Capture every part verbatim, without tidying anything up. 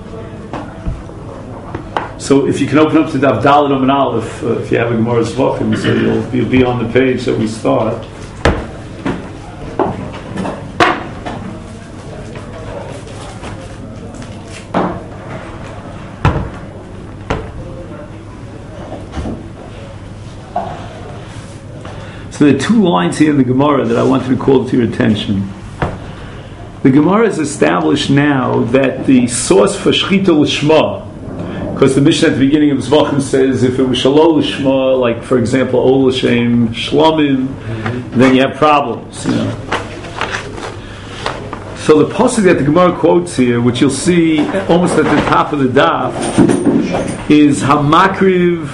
So if you can open up to Daf Dalet Amud Aleph, uh, if you have a Gemara's Zvachim, so you'll, you'll be on the page that we start. So there are two lines here in the Gemara that I wanted to call to your attention. The Gemara has established now that the source for Shechita L'Shma, because the Mishnah at the beginning of Zvachim says if it was Shalol L'Shma, like for example Ol L'Shem Shlomim, mm-hmm. then you have problems. You know? So the pasuk that the Gemara quotes here, which you'll see almost at the top of the daf, is Hamakriv.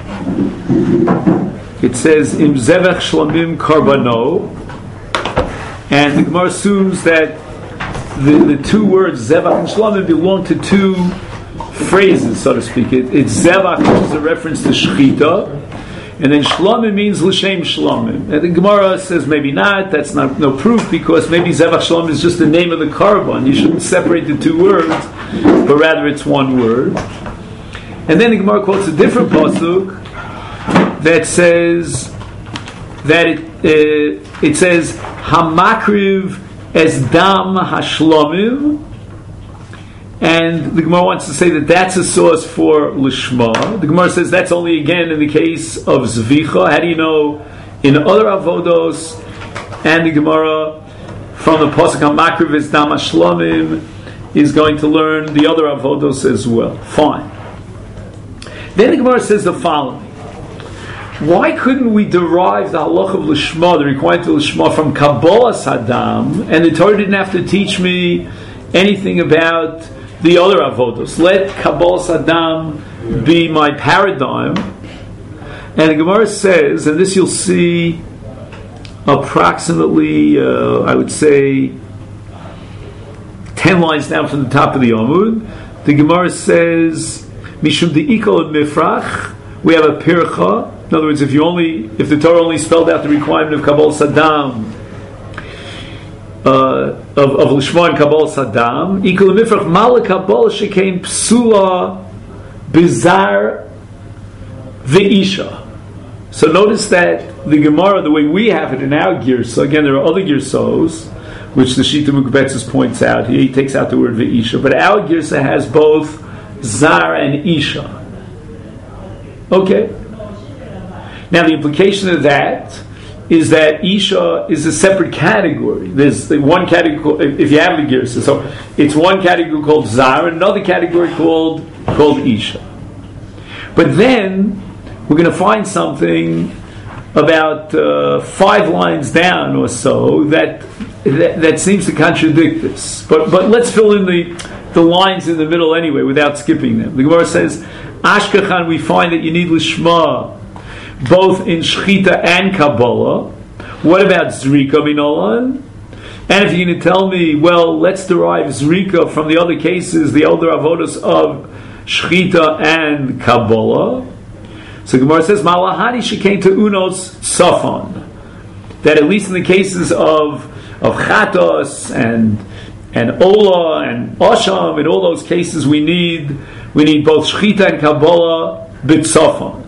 It says Im Zevach Shlomim Karbano, and the Gemara assumes that the, the two words Zevach and Shlomim belong to two phrases, so to speak. It, it's Zevach, which is a reference to Shechita, and then Shlomim means L'Shem Shlomim. And the Gemara says maybe not, that's not no proof, because maybe Zevach Shlomim is just the name of the Karban. You shouldn't separate the two words, but rather it's one word. And then the Gemara quotes a different pasuk that says that it, uh, it says Hamakriv es dam hashlomim, and the Gemara wants to say that that's a source for Lishma. The Gemara says that's only again in the case of Zvicha. How do you know in other avodos? And the Gemara from the pasuk Hamakriv es dam hashlomim is going to learn the other avodos as well. Fine. Then the Gemara says the following: why couldn't we derive the halach of Lishma, the requirement of Lishma, from Kabbalah Saddam, and the Torah didn't have to teach me anything about the other avodos? Let Kabbalah Saddam be my paradigm. And the Gemara says, and this you'll see approximately, uh, I would say, ten lines down from the top of the Amud. The Gemara says, Mishum de'ikol mifrach, we have a pircha. In other words, if you only, if the Torah only spelled out the requirement of Kabbalah Saddam, uh, of, of Lishma and Kabbalah Saddam, equal mifrach mala Kabbalah shekain psula bizar ve'isha. So notice that the Gemara, the way we have it in our girsa, again there are other girsos, which the Shita Mukbetzes points out. He, he takes out the word ve'isha, but our girsa has both zar and isha. Okay. Now the implication of that is that Isha is a separate category. There's one category, if you have the Girsa, so it's one category called Zar, and another category called called Isha. But then we're going to find something about uh, five lines down or so that, that that seems to contradict this. But but let's fill in the the lines in the middle anyway without skipping them. The Gemara says, Ashkechan, we find that you need Lishma both in Shechita and Kabbalah. What about Zrika Minolan? And if you're going to tell me, well, let's derive Zrika from the other cases, the older avodas of Shechita and Kabbalah. So Gemara says, Malahani shekain to unos safon, that at least in the cases of of Chatos and and Ola and Osham, in all those cases we need we need both Shechita and Kabbalah b'tzafon.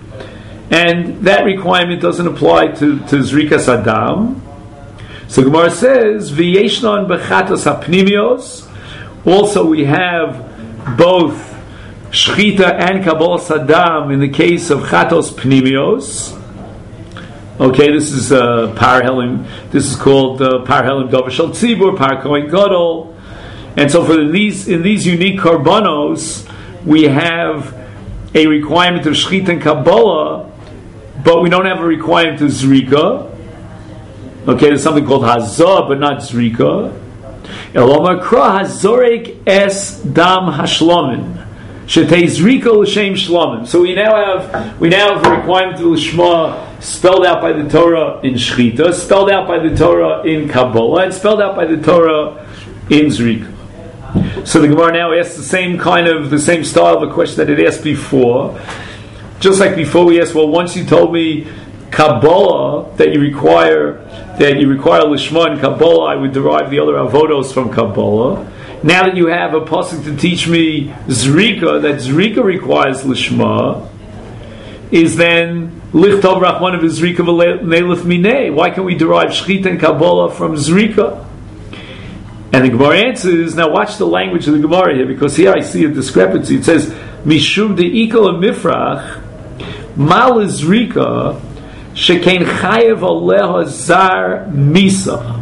And that requirement doesn't apply to, to Zrika Saddam. So Gemara says, V'yeshnon b'chatos hapnimios. Also we have both Shechita and Kabbalah Saddam in the case of Chatos Pnimios. Okay, this is uh, Parhelim. This is called uh, Parhelim Dover Shel Tzibur, Par Kohen Gadol. And so for these, in these unique karbanos, we have a requirement of Shechita and Kabbalah, but we don't have a requirement of Zrika. Okay, there's something called Hazah, but not Zrika. Elomar Kra Hazorek Es Dam Hashlomin. Shetei Zrika L'Shem Shlomim. So we now have we now have a requirement of Lishma spelled out by the Torah in Shechita, spelled out by the Torah in Kabbalah, and spelled out by the Torah in Zrika. So the Gemara now asks the same kind of the same style of a question that it asked before. Just like before, we asked, well, once you told me Kabbalah that you require that you require Lishma and Kabbalah, I would derive the other avodos from Kabbalah. now that you have a pasuk to teach me zrika, that zrika requires lishma, is then lichtov rachman of zrika v'neilif minei. Why can we derive shchita and kabbalah from zrika? And the Gemara answers, now watch the language of the Gemara here, because here I see a discrepancy. It says, Mishum de'ikal mifrach, mal zrika, shekain chayev aleha zar misa.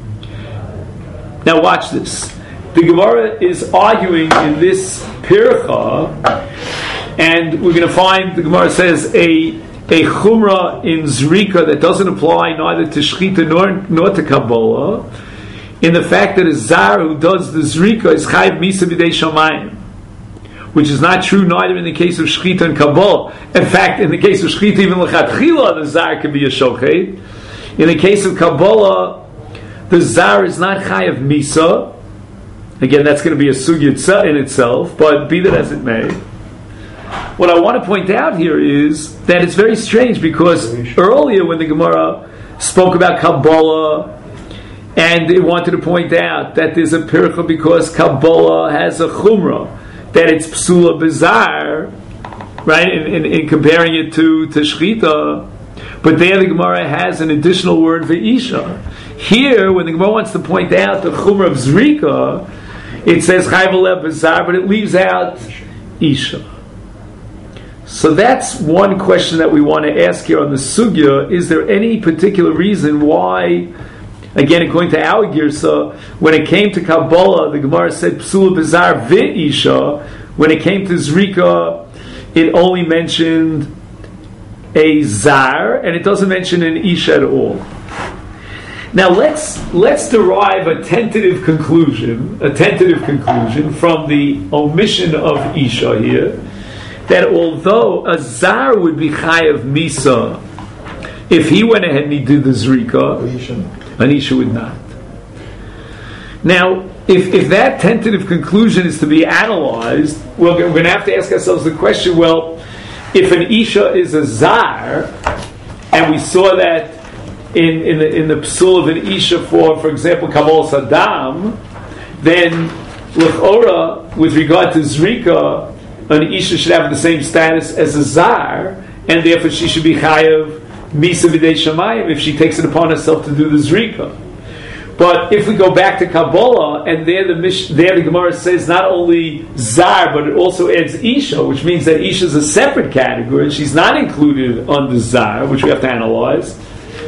Now watch this. The Gemara is arguing in this pircha, and we're going to find, the Gemara says, a, a chumrah in zrika that doesn't apply neither to shchita nor, nor to kabbalah, in the fact that a zar who does the zrika is chayiv misa b'dei shamayim, which is not true neither in the case of shchita and kabbalah. In fact, in the case of shchita, even l'chatchila, the zar can be a shochet. In the case of kabbalah, the zar is not chayiv misa. Again, that's going to be a sugya in itself, but be that as it may. What I want to point out here is that it's very strange, because earlier when the Gemara spoke about kabbalah, and it wanted to point out that there's a pircha because Kabbalah has a chumrah, that it's psula bizarre, right, in, in, in comparing it to, to shchita. But there the Gemara has an additional word, ve'isha. Here, when the Gemara wants to point out the chumrah of zrika, it says chayv alev bizarre, but it leaves out isha. So that's one question that we want to ask here on the sugya. Is there any particular reason why, again, according to our girsa, when it came to Kabbalah, the Gemara said psula bizar ve'isha. When it came to zrika, it only mentioned a zar, and it doesn't mention an isha at all. Now let's let's derive a tentative conclusion, a tentative conclusion from the omission of isha here, that although a zar would be chayav misa if he went ahead and he did the zrika, Anisha would not. Now, if if that tentative conclusion is to be analyzed, well, we're going to have to ask ourselves the question, well, if an Isha is a Zar, and we saw that in, in the in the psul of an Isha for, for example, Kabbalah Saddam, then, l'chora, with regard to Zrika, an Isha should have the same status as a Zar, and therefore she should be Chayav Misa B'dei Shamayim if she takes it upon herself to do the Zrika. But if we go back to Kabbalah, and there the Mish, there the Gemara says not only Zar, but it also adds Isha, which means that Isha is a separate category, and she's not included under Zar, which we have to analyze.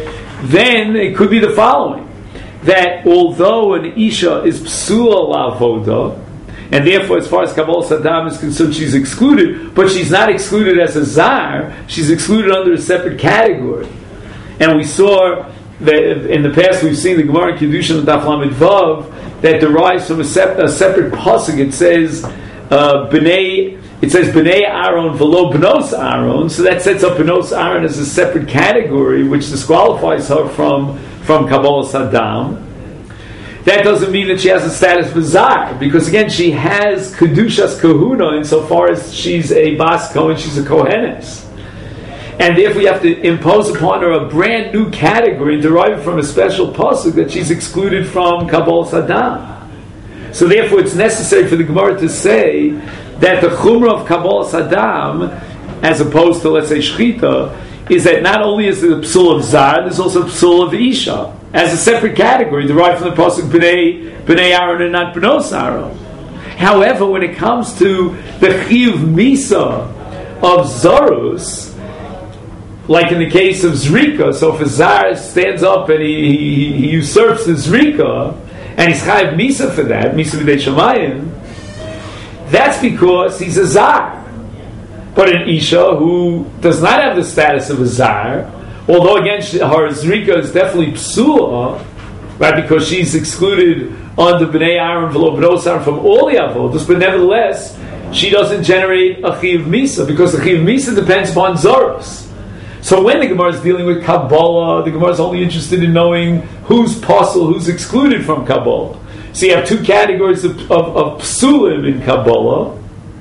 Then it could be the following, that although an Isha is Psula La'avoda, and therefore as far as Kabbalah Saddam is concerned, she's excluded, but she's not excluded as a Zar, she's excluded under a separate category. And we saw that in the past we've seen the Gemara in Kiddushin and Daf Lamed Vav that derives from a, sep- a separate pasuk. It says uh, Bnei. It says Bnei Aaron v'lo Bnos Aaron. So that sets up Bnos Aaron as a separate category, which disqualifies her from from Kabbalah Saddam. That doesn't mean that she has a status of Zar, because again she has Kedushas Kahuna insofar as she's a Bas Kohen, she's a Kohenes. And therefore you have to impose upon her a brand new category and derive it from a special pasuk that she's excluded from Kabbalah Saddam. So therefore it's necessary for the Gemara to say that the Chumrah of Kabbalah Saddam, as opposed to, let's say, Shchita, is that not only is there the Psul of Zar, there's also a Psul of Isha, as a separate category, derived from the pasuk Bnei, Bnei Aaron and not Bnos Aaron. However, when it comes to the Chiyuv Misa of Zarus, like in the case of Zrika, so if a Zar stands up and he, he, he usurps the Zrika, and he's chayav Misa for that, Misa B'dei Shamayim, that's because he's a Zar. But an Isha who does not have the status of a Zar, although again her Zrika is definitely Psula, right, because she's excluded under B'nei Aaron v'lo Bnos Aaron from all the Avodos, but nevertheless, she doesn't generate a Chiv Misa, because the Chiv Misa depends upon Zorus. So when the Gemara is dealing with Kabbalah, the Gemara is only interested in knowing who's possible, who's excluded from Kabbalah. So you have two categories of, of, of psulim in Kabbalah,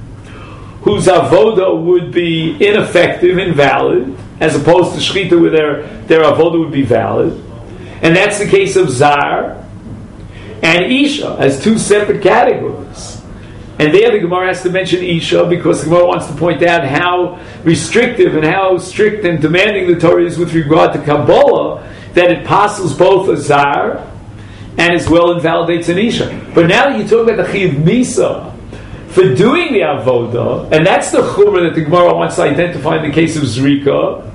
whose avoda would be ineffective, invalid, as opposed to shchita, where their, their avoda would be valid. And that's the case of Zar. and Isha as two separate categories. And there the Gemara has to mention Isha because the Gemara wants to point out how restrictive and how strict and demanding the Torah is with regard to Kabbalah, that it passes both a Zar and as well invalidates an Isha. But now that you talk about the Chiyuv Misa for doing the Avodah, and that's the Chumrah that the Gemara wants to identify in the case of Zrika.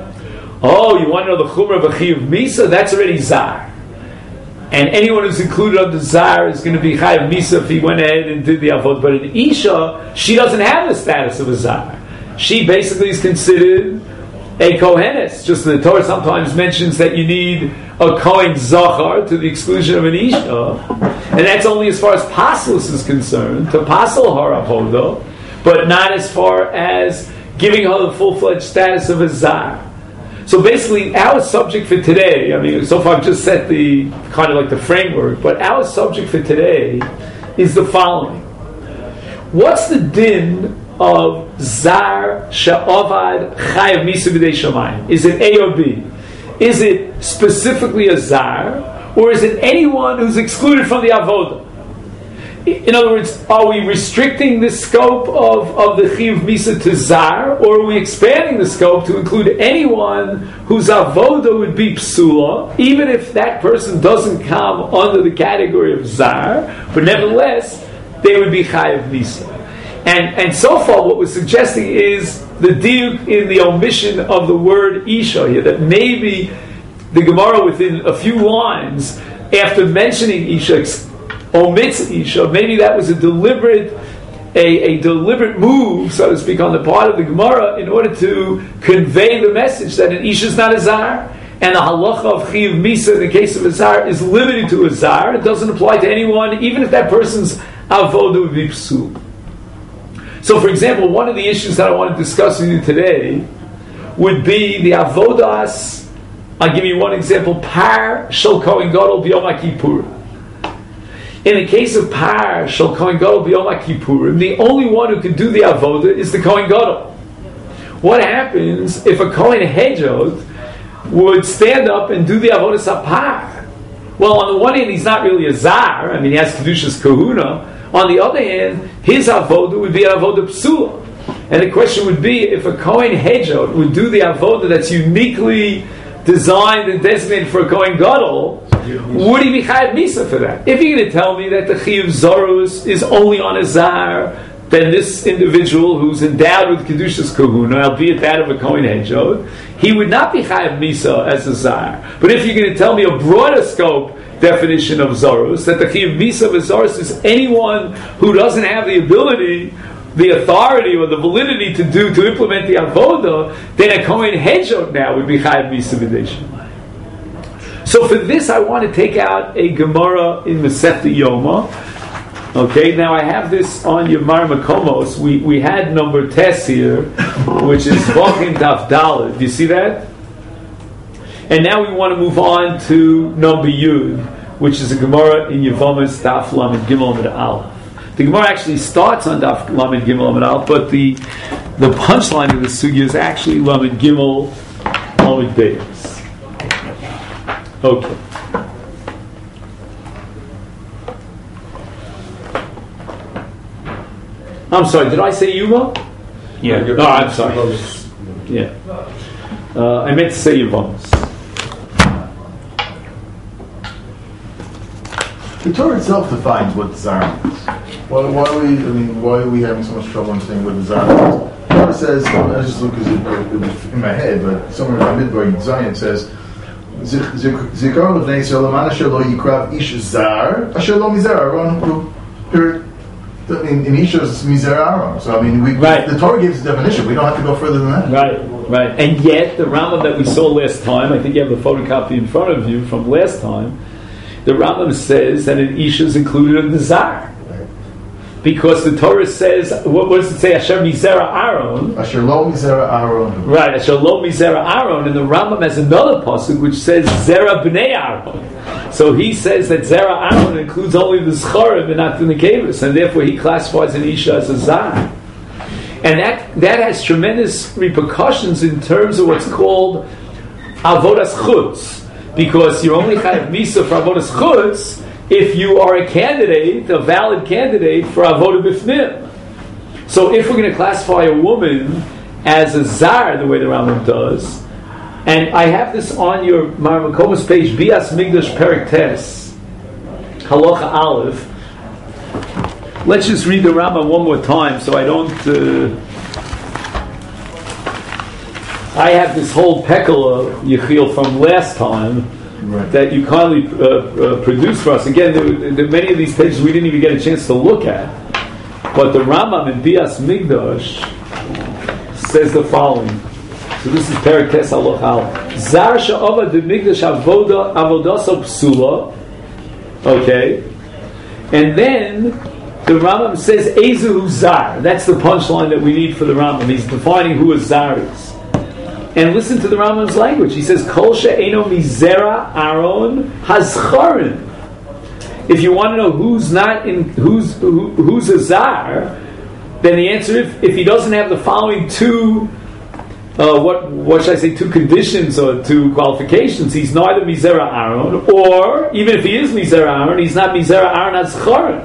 Oh, you want to know the Chumrah of a Chiyuv Misa? That's already Zar. And anyone who's included under Zar is going to be Chayav Misa if he went ahead and did the Avodah. But in Isha, she doesn't have the status of a Zar. She basically is considered a Kohenes. Just the Torah sometimes mentions that you need a Kohen Zachar to the exclusion of an Isha. And that's only as far as Paslus is concerned, to Pasal her Avodah, but not as far as giving her the full-fledged status of a Zar. So basically, our subject for today, I mean, so far I've just set the, kind of like the framework, but our subject for today is the following. What's the din of Zar Sha'avad Chayav Misa B'dei Shamayim? Is it A or B? Is it specifically a Zar, or is it anyone who's excluded from the Avodah? In other words, are we restricting the scope of, of the Chiyuv Misa to Zar, or are we expanding the scope to include anyone whose Avodah would be Psula, even if that person doesn't come under the category of Zar, but nevertheless, they would be Chayav Misa. And, and so far what we're suggesting is the diuk in the omission of the word Isha here, that maybe the Gemara within a few lines, after mentioning Isha, omits Isha, maybe that was a deliberate a, a deliberate move, so to speak, on the part of the Gemara in order to convey the message that an Isha is not a Zar, and the halacha of Chiyuv Misa in the case of a Zar is limited to a Zar. It doesn't apply to anyone, even if that person's avodah would be psul. So, for example, one of the issues that I want to discuss with you today would be the avodas. I'll give you one example: Par Shel Kohen Gadol B'Yom HaKippurim. In the case of Par Shel Kohen Gadol B'Yom HaKippurim, the only one who can do the avodah is the Kohen Gadol. What happens if a Kohen Hedjot would stand up and do the avodah sapar? Well, on the one hand, he's not really a Zar. I mean, he has Kedushas Kahuna. On the other hand, his avodah would be an avodah psula. And the question would be, if a Kohen Hedjot would do the avodah that's uniquely designed and designated for a Kohen Gadol, would he be Chayav Misa for that? If you're going to tell me that the Chiyuv Zorus is only on a Zar, then this individual who's endowed with Kedushas Kahuna, albeit that of a Kohen Hedjot, he would not be Chayav Misa as a Zar. But if you're going to tell me a broader scope definition of Zorus, that the Chiyuv Misa of a Zorus is anyone who doesn't have the ability, the authority, or the validity to do, to implement the Avodah, then a Kohen Hedjot now would be Chayav Misa B'dei Shamayim. So for this, I want to take out a Gemara in Masechta Yoma. Okay, now I have this on Yomar Makomos. We we had number Tes here, which is Vachim Daf Daled. Do you see that? And now we want to move on to number Yud, which is a Gemara in Yevomas Daf Lamed Gimel Amud Aleph. The Gemara actually starts on Daf Lamed Gimel Amud Aleph, but the the punchline of the sugya is actually Lamed Gimel Amud Beis. Okay. I'm sorry, did I say Yuma? Yeah. No, I'm sorry. Yeah. Uh, I meant to say Yevomas. The Torah itself defines what Zar is. Why, why are we? I mean, why are we having so much trouble understanding what the Zar is? The Torah says, I just look because it, it was in my head, but somewhere in Midbar Zion says, "Zikar levnei Yisrael aman asher lo yikrav ish zar asher lo mizar Aaron." Period. I mean, in Isha is mizar Aaron. So I mean, we, right. the Torah gives a definition. We don't have to go further than that. Right, right. And yet, the Rambam that we saw last time, I think you have the photocopy in front of you from last time. The Rambam says that an Isha is included in the Zar. Because the Torah says, what, what does it say? Asher mizera Aaron. Asher lo mizera Aaron. Right, Asher lo mizera Aaron. And the Rambam has another pasuk which says Zera b'nei Aaron. So he says that Zera Aaron includes only the Zcharim and not the Nekevus, and therefore he classifies an Isha as a Zar. And that, that has tremendous repercussions in terms of what's called Avodas Chutz. Because you're only Chayav Misa for Avodas Chutz if you are a candidate, a valid candidate for avodah b'fnim. So if we're going to classify a woman as a zar, the way the Rambam does, and I have this on your Marmakomas page, Bias Migdash Perek Tes, Halacha Aleph. Let's just read the Rambam one more time, so I don't. Uh, I have this whole Pekala Yechiel from last time. Right. That you kindly uh, uh, produced for us. Again, there, there, many of these pages we didn't even get a chance to look at. But the Rambam in Bias Migdash says the following. So this is Perek Tes Halacha Aleph. Zar she'avad b'migdash avoda avodaso psula. Okay. And then the Rambam says Ezu Zar. That's the punchline that we need for the Rambam. He's defining who a Zar is. And listen to the Rambam's language. He says, Kol she'eno mizera Aaron hazcharin. If you want to know who's not in, who's who, who's a zar, then the answer, if, if he doesn't have the following two, uh, what what should I say, two conditions or two qualifications, he's neither mizera Aaron, or even if he is mizera Aaron, he's not mizera Aaron hazcharin.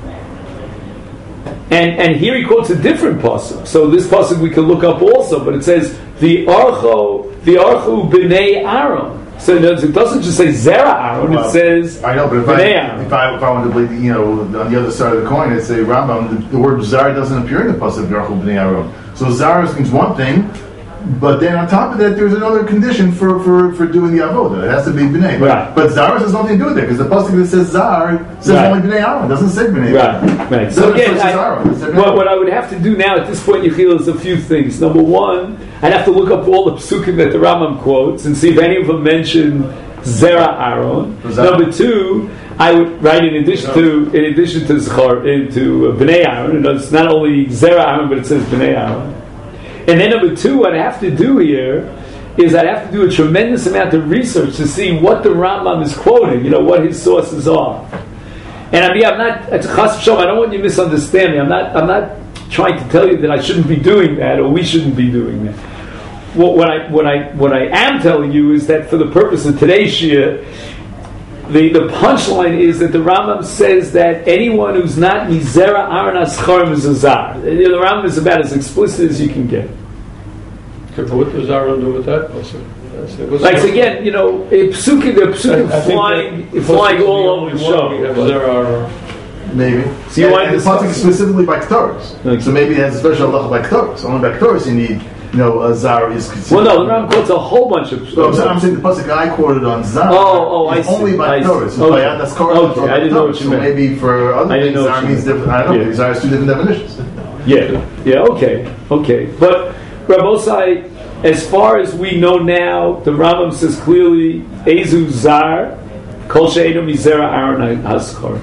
And and here he quotes a different pasuk. So this pasuk we can look up also, but it says the archo, the archu b'nei Aaron. So it doesn't just say zera Aaron; well, it says I know, but if I, if I if I want to believe, you know, on the other side of the coin, it say Rambam, the, the word zar doesn't appear in the pasuk archu b'nei Aaron. So zar means one thing, but then on top of that, there's another condition for, for, for doing the avodah. It has to be b'nei. But, right. but zar has nothing to do with it because the pasuk that says zar says right. only b'nei Aaron. It doesn't say b'nei. Right. Right. So again, I, what, what I would have to do now at this point, Yechiel, is a few things. Number one, I'd have to look up all the psukim that the Rambam quotes and see if any of them mention zera Aaron. Number two, I would write in addition to in addition to zchar into uh, b'nei Aaron. It's not only zera Aaron, but it says b'nei Aaron. And then number two, what I have to do here is I have to do a tremendous amount of research to see what the Rambam is quoting, you know, what his sources are. And I mean, I'm not, it's a chas v'shalom, I don't want you to misunderstand me. I'm not, I'm not trying to tell you that I shouldn't be doing that or we shouldn't be doing that. What, what I, what I, what I am telling you is that for the purpose of today's shir, the, the punchline is that the Rambam says that anyone who's not mizera Aaron Ascharim is a zar. The Rambam is about as explicit as you can get. Okay, but what does Aaron do with that? Like so again, you know, psukim, the psukim flying, flying all over the show. There are maybe. So you want to discuss specifically by Ketores. Okay. So maybe it has a special halacha by Ketores. Only by Ketores you need. You know, a zar is considered. Well, no, the Rambam quotes a whole bunch of. So I'm, saying, I'm saying the pasuk I quoted on zar. Oh, oh, I see. Only by Torah. So okay. by that's okay. I didn't know what you so meant. Maybe for other things, zar means different. I don't know. Yeah. Zar has two different definitions. Yeah, yeah, okay, okay. But Rabbosai, as far as we know now, the Rambam says clearly, Ezu zar, kol she'enu mizera Aaron haskar.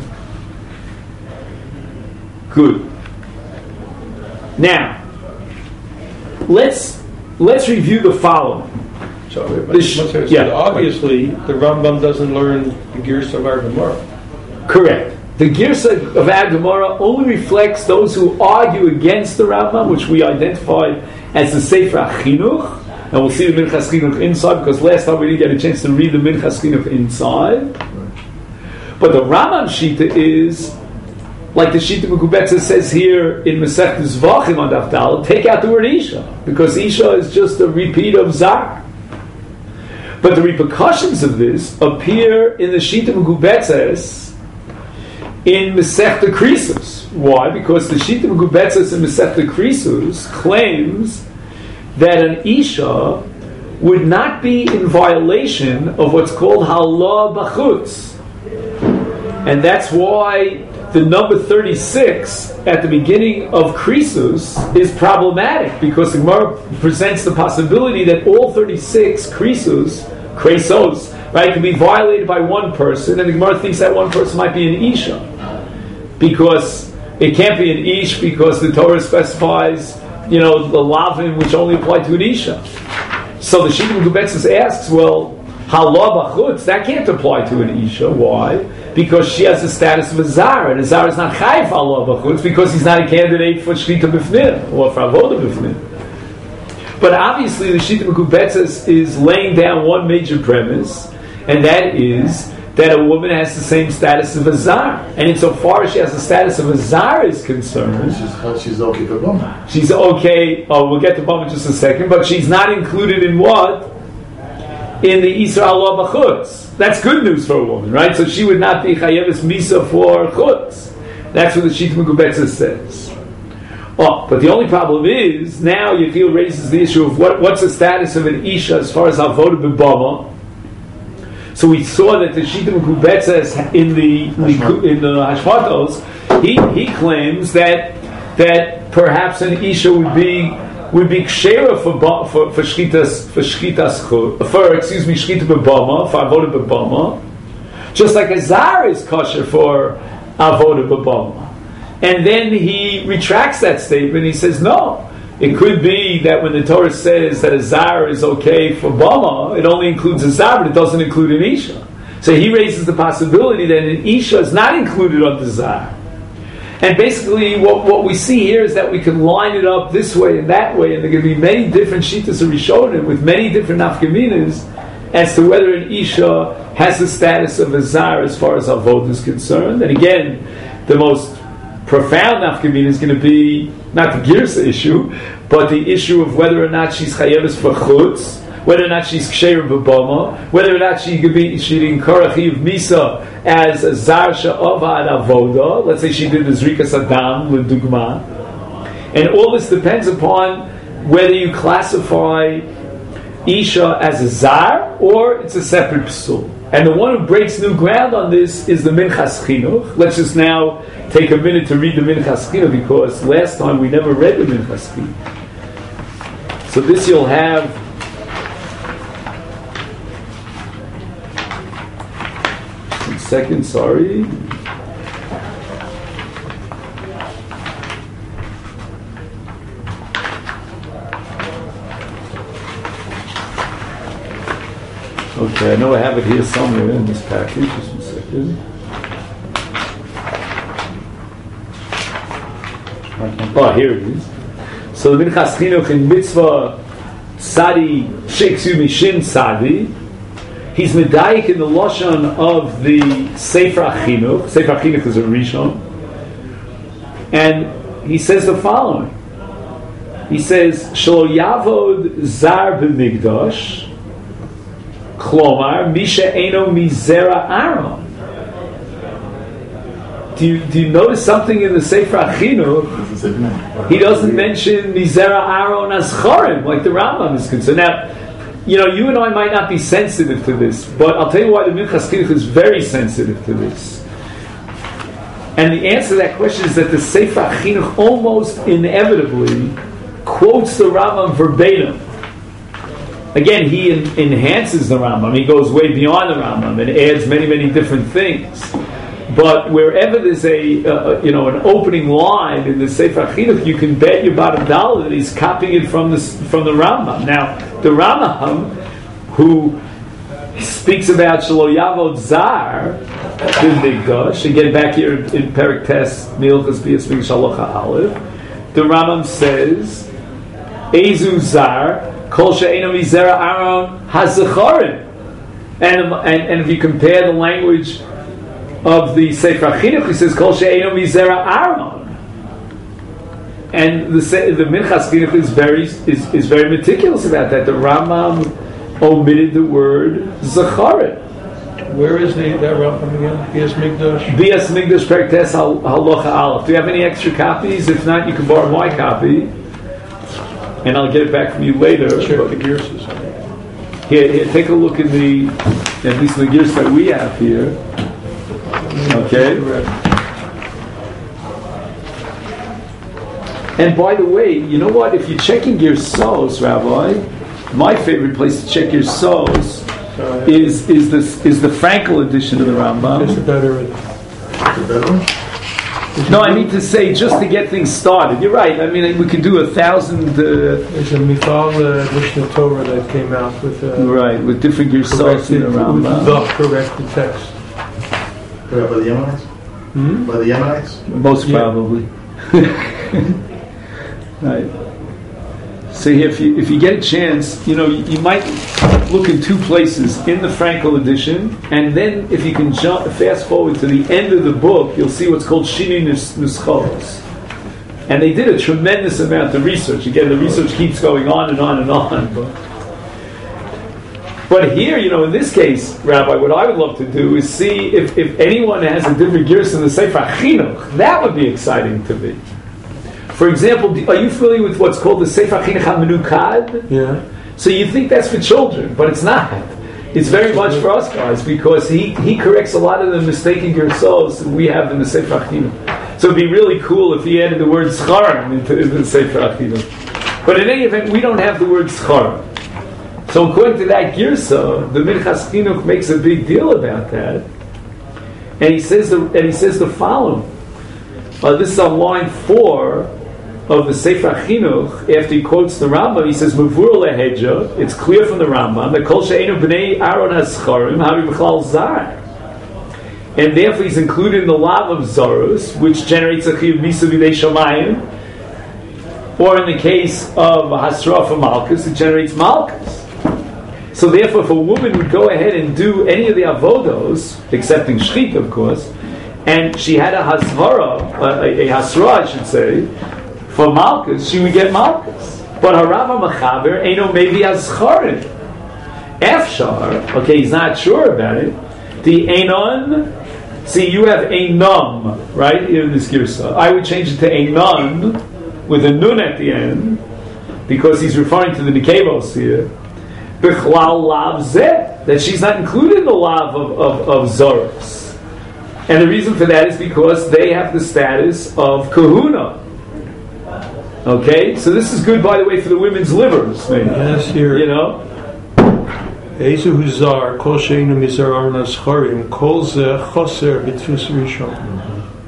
Good. Now, let's. Let's review the following. So, This, yeah. So obviously, the Rambam doesn't learn the Girsa of our Gemara. Correct. The Girsa of our Gemara only reflects those who argue against the Rambam, which we identified as the Sefer HaChinuch, and we'll see the Minchas Chinuch inside, because last time we didn't get a chance to read the Minchas Chinuch inside. But the Rambam Shita is, like the Shita Mekubetza says here in Masechta Zvachim on Daf Daled, take out the word Isha, because Isha is just a repeat of Zar. But the repercussions of this appear in the Shita Mekubetzes in Masechta Krisus. Why? Because the Shita Mekubetzes in Masechta Krisus claims that an Isha would not be in violation of what's called Halah B'chutz. And that's why the number thirty-six at the beginning of Krisus is problematic, because the Gemara presents the possibility that all thirty-six Krisus, Kresos, right, can be violated by one person, and the Gemara thinks that one person might be an Isha. Because it can't be an Ish, because the Torah specifies, you know, the Lavim which only apply to an Isha. So the Shita Mekubetzes asks, well, Halah B'chutz, that can't apply to an Isha. Why? Because she has the status of a Zar, and a Zar is not Chayv Halah B'chutz because he's not a candidate for Shlita B'fnim, or for Avodah B'fnim. But obviously the Shita Mekubetzes is laying down one major premise, and that is that a woman has the same status of a zar, and insofar as she has the status of a zar is concerned, she's, she's okay for bama. She's okay. Oh, we'll get to bama in just a second, but she's not included in what? In the Isra Allah b'chutz. That's good news for a woman, right? So she would not be chayeves misa for chutz. That's what the Shita Mekubetza says. Oh, but the only problem is now Yechiel raises the issue of what, what's the status of an isha as far as avodah b'bama. So we saw that the Shita Mekubetza in the in the Hashmatos, he he claims that that perhaps an isha would be would be kshera for for for shchitas for shchitas for excuse me shchita b'bama for avodah b'bama, just like a zar is kosher for avodah b'bama. And then he retracts that statement. He says no. It could be that when the Torah says that a zar is okay for bama, it only includes a zar, but it doesn't include an isha. So he raises the possibility that an isha is not included on the zar. And basically, what, what we see here is that we can line it up this way and that way, and there are going to be many different shitas of Rishonim with many different nafkaminas as to whether an isha has the status of a zar as far as avodah is concerned. And again, the most profound nafkamina is going to be not the girsa issue, but the issue of whether or not she's chayeves for chutz, whether or not she's ksheir b'bama, whether or not she could be she'd incur a chiyuv misa as a zar she'avad avoda. Let's say she did the zrikas adam l'dugma, and all this depends upon whether you classify isha as a zar or it's a separate psul. And the one who breaks new ground on this is the Minchas Chinuch. Let's just now take a minute to read the Minchas Chinuch, because last time we never read the Minchas Chinuch. So this you'll have one second, sorry. Okay, I know I have it here somewhere in this package. Just a second. Oh, here it is. So the Minchas Chinuch in Mitzvah Sadi, excuse me, Shin Sadi, he's medayik in the lashon of the Sefer Chinuch. Sefer Chinuch is a Rishon, and he says the following. He says, "Shelo yavod zar b'migdash." Klomar, Misha Eno Mizera Aaron. Do you, do you notice something in the Sefer Chinuch? He doesn't mention Mizera Aaron as Chorim, like the Rambam is concerned. Now, you know, you and I might not be sensitive to this, but I'll tell you why the Minchas Chinuch is very sensitive to this. And the answer to that question is that the Sefer Chinuch almost inevitably quotes the Rambam verbatim. Again, he en- enhances the Rambam. He goes way beyond the Rambam and adds many, many different things. But wherever there's a, uh, you know, an opening line in the Sefer Chinuch, you can bet your bottom dollar that he's copying it from the from the Rambam. Now, the Rambam, who speaks about Shelo Yavod Zar b'migdash, again back here in Perek Tes Milchas Bias Migdash Halacha Aleph, the Rambam says, Ezu Zar. Kol she'eno mizera Aaron hazacharim, and and if you compare the language of the Sefer Chinuch, he says Kol she'eno mizera Aaron, and the the Minchas Chinuch is very is, is very meticulous about that. The Rambam omitted the word zacharim. Where is the, that Rambam again? Bias Migdash. Bias Migdash Perek Tes Halacha Aleph. Do you have any extra copies? If not, you can borrow my copy. And I'll get it back from you later. Check the Girsas. Here, here, take a look in the, at least the Girs that we have here. Okay. And by the way, you know what? If you're checking Girsos, Rabbi, my favorite place to check Girsos is is this is the Frankel edition of the Rambam. It's the better. The better one? No, I mean to say, just to get things started. You're right. I mean, we could do a thousand. Uh, There's a Mifal uh, Mishnah Torah that came out with uh, right with different Girsos in the Rambam. The corrected text. Yeah, by the Yemenites? Hmm? By the Yemenites? Most Yeah. probably. Right. So here, if you if you get a chance, you know, you, you might look in two places in the Frankel edition, and then if you can jump fast forward to the end of the book, you'll see what's called Shini Nuschalos. And they did a tremendous amount of research. Again, the research keeps going on and on and on. But, but here, you know, in this case, Rabbi, what I would love to do is see if, if anyone has a different gears in the Sefer Chinuch. That would be exciting to me. For example, are you familiar with what's called the Sefer Chinuch HaMenukad? Yeah. So you think that's for children, but it's not. It's very much for us guys, because he, he corrects a lot of the mistaken gersos we have in the Sefer Chinuch. So it'd be really cool if he added the word Scharim into, into the Sefer Chinuch. But in any event, we don't have the word Scharim. So according to that girsa, the Minchas Chinuch makes a big deal about that, and he says the and he says the following. Uh, this is on line four of the Sefer Chinuch. After he quotes the Rambam, he says Mavur leheja. It's clear from the Rambam that Kol she'enu bnei Aaron hascharim havi b'chlal zar. And therefore he's included in the lav of Zarus, which generates a chiyuv misa b'nei shamayim, or in the case of Hasra for Malkus, it generates Malkus. So therefore, if a woman would go ahead and do any of the avodos, excepting shchit, of course, and she had a hasvara, a, a hasra, I should say, for Malkus, she would get Malkus. But Harava Machaber, Eino maybe Azcharin. Efshar, okay, he's not sure about it. The Einon, see, you have Einam, right, in this girsa. I would change it to Einon, with a nun at the end, because he's referring to the Nikevos here. Bichlal lav zeh, that she's not included in the lav of, of, of Zoros. And the reason for that is because they have the status of kahuna. Okay? So this is good, by the way, for the women's livers, maybe. Yes, here. You know? Ezu huzar, kol she'enu mizar arna scharim, kol zeh choser b'tfus rishon.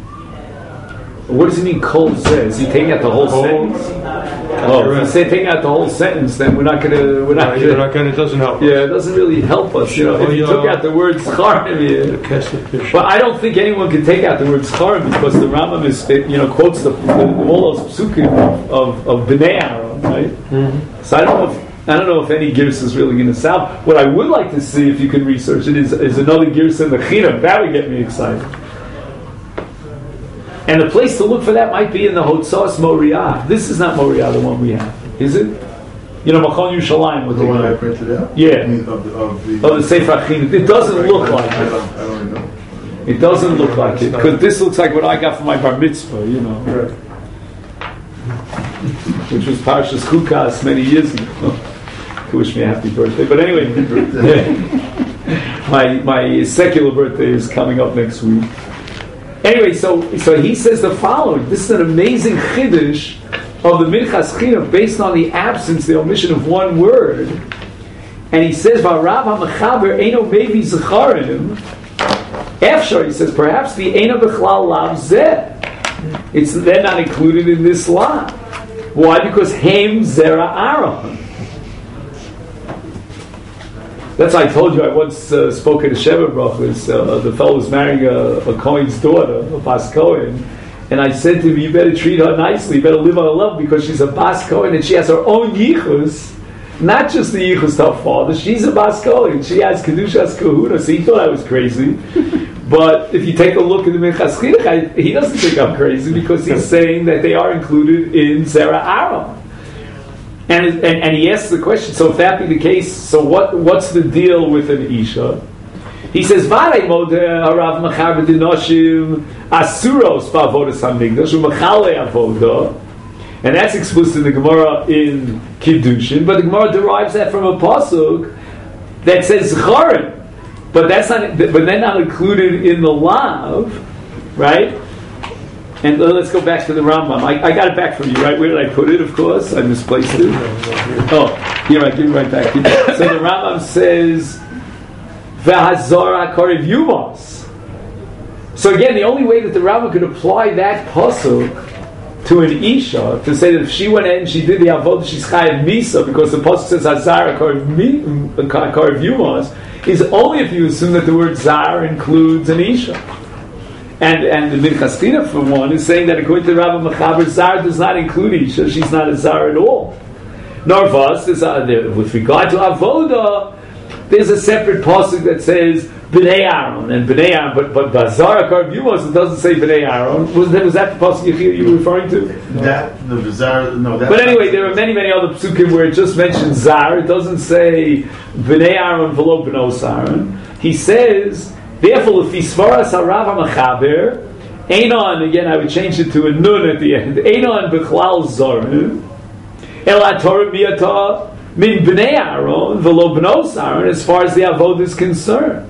What does he mean, kol zeh? Is he taking out the whole Kol, sentence? Oh, if he's taking out the whole sentence, then we're not going to. We're not. No, Gonna, gonna, it doesn't help. Yeah, it doesn't really help us. You know, if you took out the word scharim here. But I don't think anyone can take out the word scharim because the Rambam is, you know, quotes the, the all those psukim of of Bnei Aaron, right? Mm-hmm. So I don't know if I don't know if any girsa is really going to sound. What I would like to see, if you can research it, is is another girsa in the Chinuch. That would get me excited. And the place to look for that might be in the Hotzos Moriah. This is not Moriah, the one we have, is it? You know, Machon Yerushalayim with The the one I printed out? Yeah. I mean, of the, of the, of the Sefer Chinuch. It doesn't look like I it. don't, I don't even know. It doesn't look like it, because this looks like what I got for my bar mitzvah, you know, Right. which was Parshas Chukas many years ago. You wish me a happy birthday, but anyway, my my secular birthday is coming up next week. Anyway, so so he says the following. This is an amazing chiddush of the Minchas Chinuch based on the absence, the omission of one word. And he says, "V'arav ha'mechaber eino maybe zecharim." Efshar, he says, perhaps the eino b'chlal lav zeh. It's they're not included in this law. Why? Because Haim Zera Aaron. That's why I told you I once uh, spoke at a Sheva Brachos. Uh, the fellow was marrying a, a Kohen's daughter, a Bas Kohen, and I said to him, "You better treat her nicely. You better live on her love because she's a Bas Kohen and she has her own yichus, not just the yichus to her father. She's a Bas Kohen. She has kedushas kahuna." So he thought I was crazy. But if you take a look at the Minchas Chinuch, he doesn't think I'm crazy because he's saying that they are included in Zera Aaron. And, and and he asks the question, so if that be the case, so what what's the deal with an Isha? He says, Varei modeh harav machaber dinoshim asuros ba'avodas hamikdash u'machale avoda. And that's explicit in the Gemara in Kiddushin, but the Gemara derives that from a pasuk that says Zecharim. But that's not. But they're not included in the lav, right? And let's go back to the Rambam. I, I got it back from you, right? Where did I put it? Of course, I misplaced it. Oh, here I give it right back. So the Rambam says, "V'hazara karev yumos." So again, the only way that the Rambam could apply that pasuk to an isha to say that if she went in and she did the avodah, she's chayav misa because the pasuk says "hazara karev yumos." Is only if you assume that the word zar includes an isha. And and the Minchas Chinuch, for one, is saying that according to Rabbi Mechaber, zar does not include isha. She's not a zar at all. Narvas is uh, there, with regard to avoda. There's a separate pasuk that says b'nei Aaron and b'nei Aaron, but but Bazar Karvimos it doesn't say b'nei Aaron. Was that was that the pasuk you were referring to? That the Bazar, no. That but anyway, there are many many other psukim where it just mentions Zar. It doesn't say b'nei Aaron v'lo b'nos Aaron. He says therefore if Yisvaras harav hamachaber einon again I would change it to a nun at the end einon b'chlal zorim el atorah miyata. Min b'nei Aaron v'lo b'nos Aaron as far as the avodah is concerned.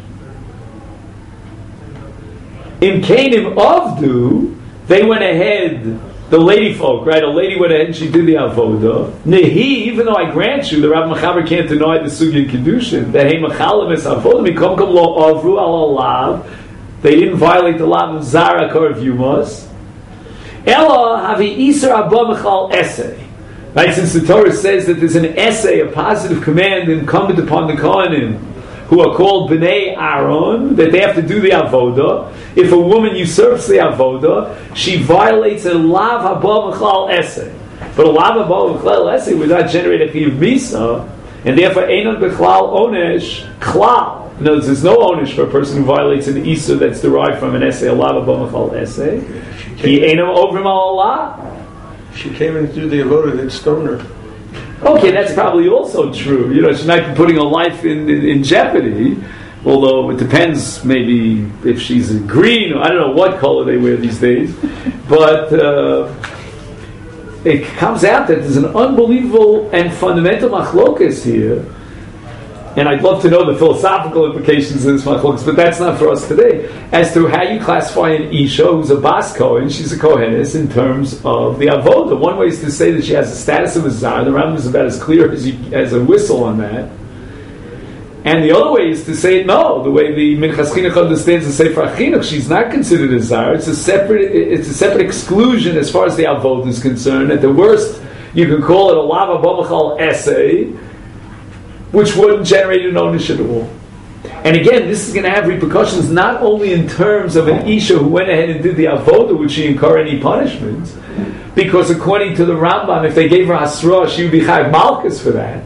In Kainim Avdu, they went ahead, the lady folk, right? A lady went ahead and she did the avodah. Nehi, even though I grant you, the Rav Mechaber can't deny the Sugya Kedushin, that hey Mechalim es avodah, mikom kom lo avru al alav, they didn't violate the law of Zara Kor V'yumos. Ella havi Isar abba mechal essay. Right, since the Torah says that there's an essay, a positive command incumbent upon the Kohanim, who are called B'nei Aaron, that they have to do the avodah. If a woman usurps the avodah, she violates a lav haba b'chlal essay. But a lav haba b'chlal essay would not generate a chiyuv misa, and therefore einon b'chlal onesh klal. In other words, there's no onesh for a person who violates an isur that's derived from an essay, a lav haba b'chlal essay. He einon ovrim al Allah. She came in to do the avodah, they'd stone her. Okay, that's probably also true. You know, she's not putting her life in, in, in jeopardy, although it depends maybe if she's a green, or I don't know what color they wear these days. But uh, it comes out that there's an unbelievable and fundamental machlokas here. And I'd love to know the philosophical implications of this machlokas, but that's not for us today. As to how you classify an Isha who's a Bas Kohen, she's a Kohenes in terms of the Avodah. One way is to say that she has the status of a Zar. The Rambam is about as clear as, you, as a whistle on that. And the other way is to say no. The way the Minchas Chinuch understands the Sefer HaChinuch, she's not considered a Zar. It's a separate. It's a separate exclusion as far as the Avodah is concerned. At the worst, you can call it a Lava Babachal essay, which wouldn't generate an ownership at all. And again, this is going to have repercussions not only in terms of an Isha who went ahead and did the Avodah, would she incur any punishment? Because according to the Rambam, if they gave her Hasra, she would be Chayav Malkus for that.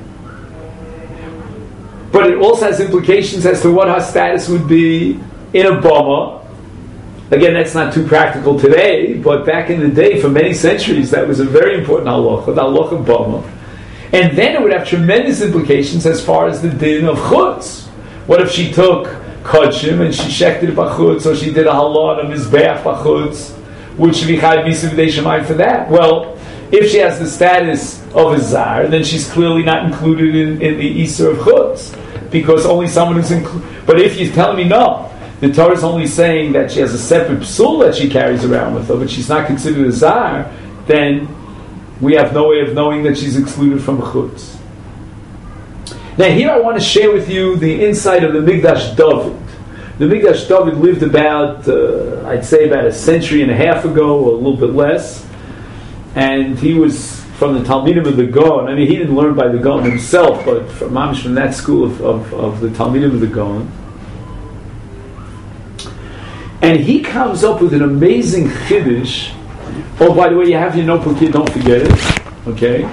But it also has implications as to what her status would be in a Bama. Again, that's not too practical today, but back in the day, for many centuries, that was a very important halacha, the halacha of Bama. And then it would have tremendous implications as far as the din of chutz. What if she took kodshim and she shechted it b'chutz, or she did a halal on a mizbeach b'chutz? Would she be chayav misa v'dei shemayim for that? Well, if she has the status of a zar, then she's clearly not included in, in the isur of chutz, because only someone who's included. But if you're telling me no, the Torah is only saying that she has a separate psul that she carries around with her, but she's not considered a zar, then we have no way of knowing that she's excluded from chutz. Now here I want to share with you the insight of the Migdash David. The Migdash David lived about, uh, I'd say about a century and a half ago, or a little bit less. And he was from the Talmidim of the Gaon. I mean, he didn't learn by the Gaon himself, but from Mamish, from that school of, of, of the Talmidim of the Gaon. And he comes up with an amazing chiddush. Oh, by the way, you have your notebook here, don't forget it. Okay?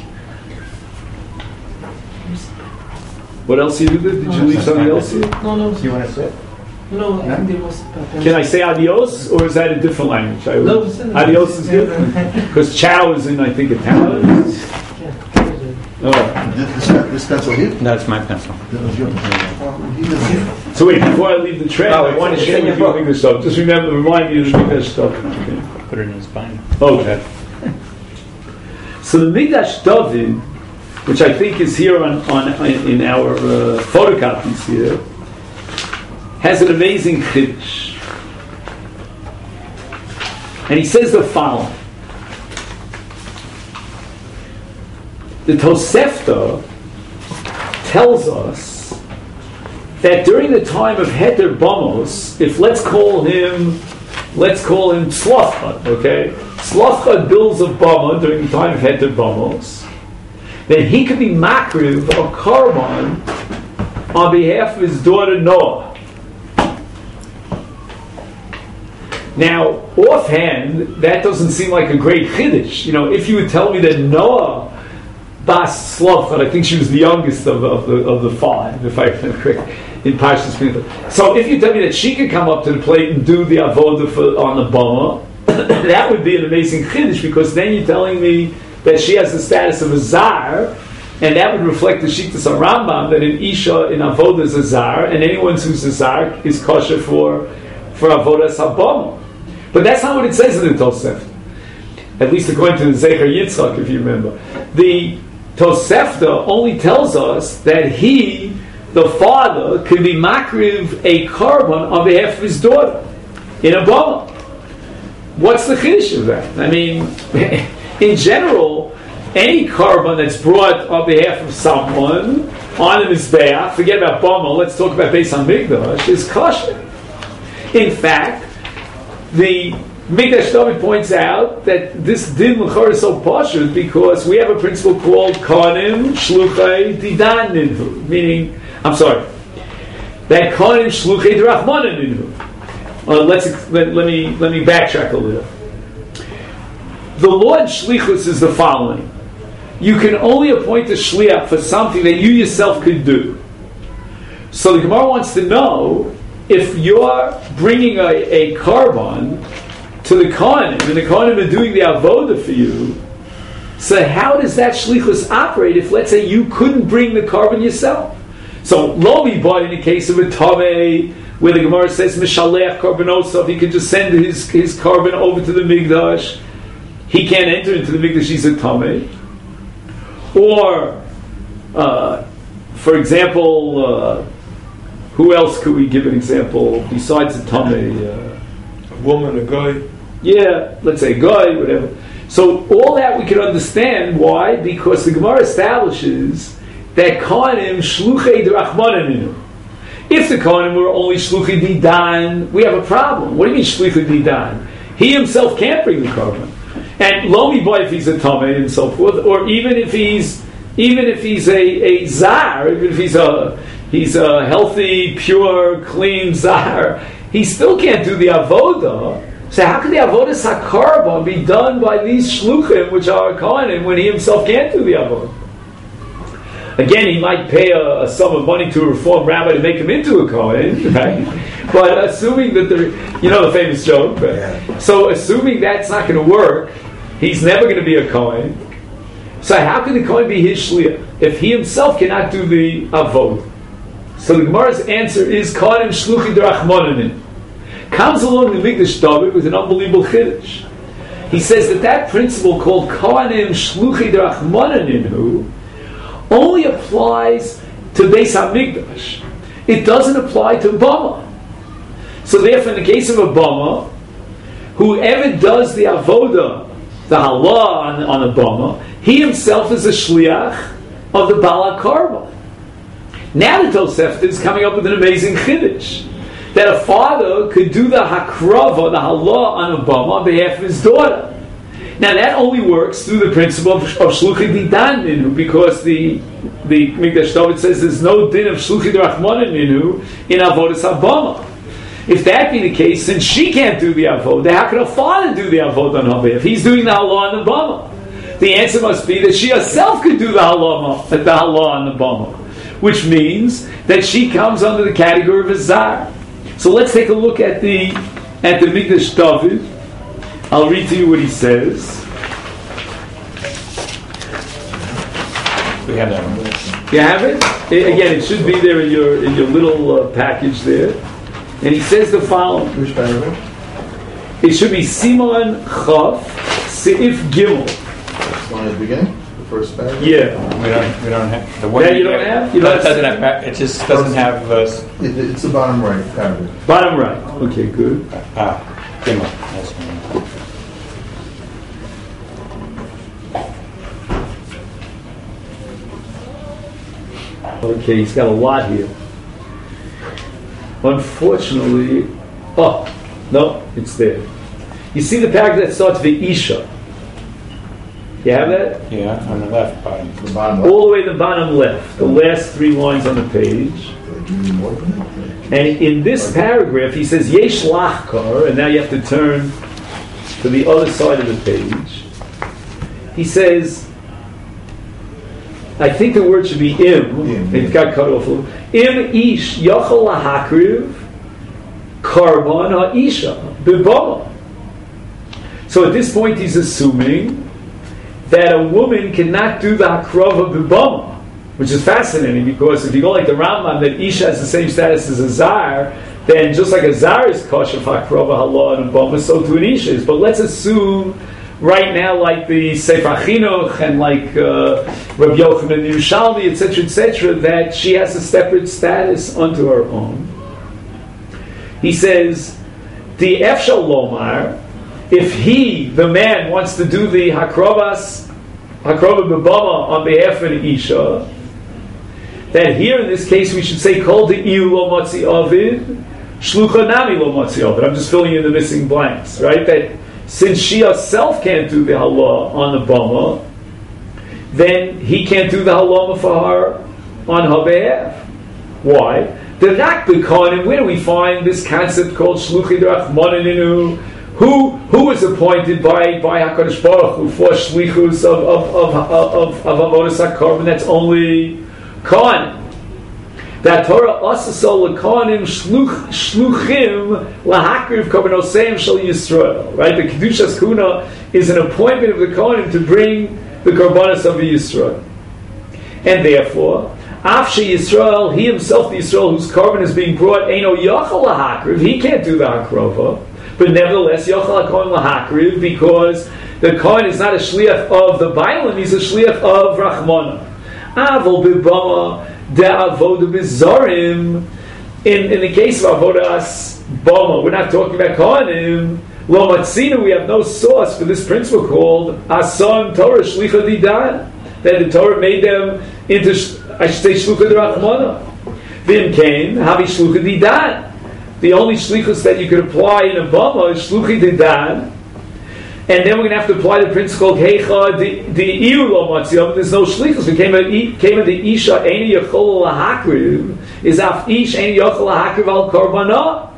What else you did? Did you leave something else here? No, no. Do you want to say? No, I think there was. Can I say adios, or is that a different language? I No, would, it's in- adios is good? Because ciao is in, I think, Italian. Oh. This, this, this pencil here? That's my pencil. That was yours. So wait, before I leave the train, Oh, I want to it's share in with your you book. English stuff. Just remember, remind me of the Mikdash stuff. Okay. Put it in his binder. Okay. So the Mikdash David, which I think is here on, on in our uh, photocopies here, has an amazing chiddush. And he says the following. The Tosefta tells us that during the time of Heter Bamos, if let's call him, let's call him Tzlachad, okay? Tzlachad builds a Bama during the time of Heter Bamos, then he could be makriv or karban on behalf of his daughter Noah. Now, offhand, that doesn't seem like a great chiddush. You know, if you would tell me that Noah, Bas Slavchot. I think she was the youngest of, of the of the five, if I remember correctly, in Parshas Pinchas. So if you tell me that she could come up to the plate and do the avodah for, on the bama, that would be an amazing chiddush, because then you're telling me that she has the status of a zar, and that would reflect the shittas of Rambam that an isha in avodah is a zar, and anyone who's a zar is kosher for for avodah sabama. But that's not what it says in the Tosefta. At least according to the Zecher Yitzchak, if you remember. The Tosefta only tells us that he, the father, can be makriv a korban on behalf of his daughter in a bama. What's the chiddush of that? I mean, in general, any korban that's brought on behalf of someone on the mizbeach, forget about bama, let's talk about Beis HaMikdash, is kosher. In fact, the Mikdash David points out that this din l'chor is so pashut because we have a principle called Kohanim Shluchei Didan Ninhu, meaning, I'm sorry, that Kohanim Shluchei D'Rachmana Ninhu. Uh, let's let, let me let me backtrack a little. The Lord's shlichus is the following: you can only appoint a shliach for something that you yourself could do. So the Gemara wants to know, if you're bringing a, a korban to the Kohanim, and the Kohanim are doing the avodah for you, so how does that shlichus operate if, let's say, you couldn't bring the korban yourself? So, lo mibar in the case of a tamei, where the Gemara says, mishalech korbanosov, he could just send his, his korban over to the Mikdash, he can't enter into the Mikdash, he's a tamei. Or, uh, for example, uh, who else could we give an example besides a tamei? Uh, a woman, a guy. Yeah, let's say guy, whatever. So all that we can understand. Why? Because the Gemara establishes that Kohanim shluchei d'rachmananu. If the Kohanim were only shluchei didan, we have a problem. What do you mean shluchei didan? He himself can't bring the korban. And lo miboy if he's a tamei and so forth, or even if he's even if he's a, a zar, even if he's a he's a healthy, pure, clean zar, he still can't do the avodah. So how can the avodah sakarba be done by these shluchim, which are kohanim, when he himself can't do the avodah? Again, he might pay a, a sum of money to a reform rabbi to make him into a kohen, right? But assuming that the, you know the famous joke, right? Yeah. So assuming that's not going to work, he's never going to be a kohen. So how can the kohen be his shliach if he himself cannot do the avodah? So the Gemara's answer is kohanim shluchi d'rachmonanin. Comes along the Mikdash David with an unbelievable chiddush. He says that that principle called Kohanim Shluchi D'Rachmananinu only applies to Beis HaMikdash. It doesn't apply to Bama. So therefore, in the case of a Bama, whoever does the avodah, the halah on, on a Bama, he himself is a shliach of the Bala Karba. Now the Tosefta is coming up with an amazing chiddush, that a father could do the hakrava, the halah on a bama on behalf of his daughter. Now that only works through the principle of, of shluchi didan minu, because the the Mikdash David says there's no din of shluchi d'rachmanan minu in avodas habama. If that be the case, since she can't do the avodah, how can a father do the avodah on her behalf? He's doing the halah on the bama. The answer must be that she herself could do the halah, the halah on the bama, which means that she comes under the category of a zar. So let's take a look at the at the Mikdash David. I'll read to you what he says. We have that one. You have it? it again, it should be there in your in your little uh, package there. And he says the following. Which paragraph? It should be Simon Chaf Seif Gimel. That's one at the beginning? The first paragraph? Yeah. We don't. We don't have. The one That you don't have? You No, don't it doesn't have. It just doesn't have. Uh, It, it's the bottom right paragraph. Bottom right. Okay, good. ah, Gimel. That's one. Okay, he's got a lot here. Unfortunately, oh, no, it's there. You see the paragraph that starts with Isha. You have that? Yeah, on the left bottom. The bottom left. All the way to the bottom left, the last three lines on the page. And in this paragraph, he says, Yesh lachkar, and now you have to turn to the other side of the page. He says, I think the word should be im. Im, It yeah. got cut off a little. Im ish yachol lahakriv karban ha'isha b'bama. So at this point he's assuming that a woman cannot do the hakrava b'bama, which is fascinating because if you go like the Rambam that isha has the same status as a zar, then just like a zar is kosher for hakrava halah and a bama, so to an isha is. But let's assume right now, like the Sefer Chinuch and like uh, Rabbi Yochanan Yerushalmi, et cetera, et cetera, that she has a separate status unto her own. He says, the Efshal Lomar, if he, the man, wants to do the Hakrovas, Hakrova B'Bama on behalf of an Isha, that here in this case we should say, Kol De'iu Lo Motzi Ovid, Shlucha Nami Lo Motzi Ovid. I'm just filling in the missing blanks, right? That since she herself can't do the Halah on the Bama, then he can't do the Halama for her on her behalf. Why? The Rak B'Kohanim, where do we find this concept called Shluchi D'Rachmaninu? Who who was appointed by by Hakadosh Baruch Hu for shlichus of of of of of avodas hakorban? That's only Kohanim. That Torah asasol lekohanim shluch shluchim lahakriv korbanosayim shel Yisrael. Right, the kedushas kuna is an appointment of the Kohanim to bring the korbanos of the Yisrael, and therefore, after Yisrael, he himself, the Yisrael whose korban is being brought, eino yachal lahakriv, he can't do the hakrova. But nevertheless, Yochel HaKohen L'Hakriv, because the Kohen is not a shliach of the Bailam, he's a shliach of Rachmana. Avol B'Bama De'avoda B'Zorim. In in the case of Avodas Bama, we're not talking about Kohanim. Lo Matzina, we have no source for this principle called Asan Torah Shlicha Didan, that the Torah made them into, I should say, Shlucha D'Rachmana. Vim Kain, Havi Shlucha Didan. The only shlichus that you could apply in a bama is shluchi dedan, and then we're going to have to apply the principle heicha the iu lo matziyav. There's no shlichus. We came at came at the isha eini yachol lahakriv is af ish eini yachol lahakriv al korbanah.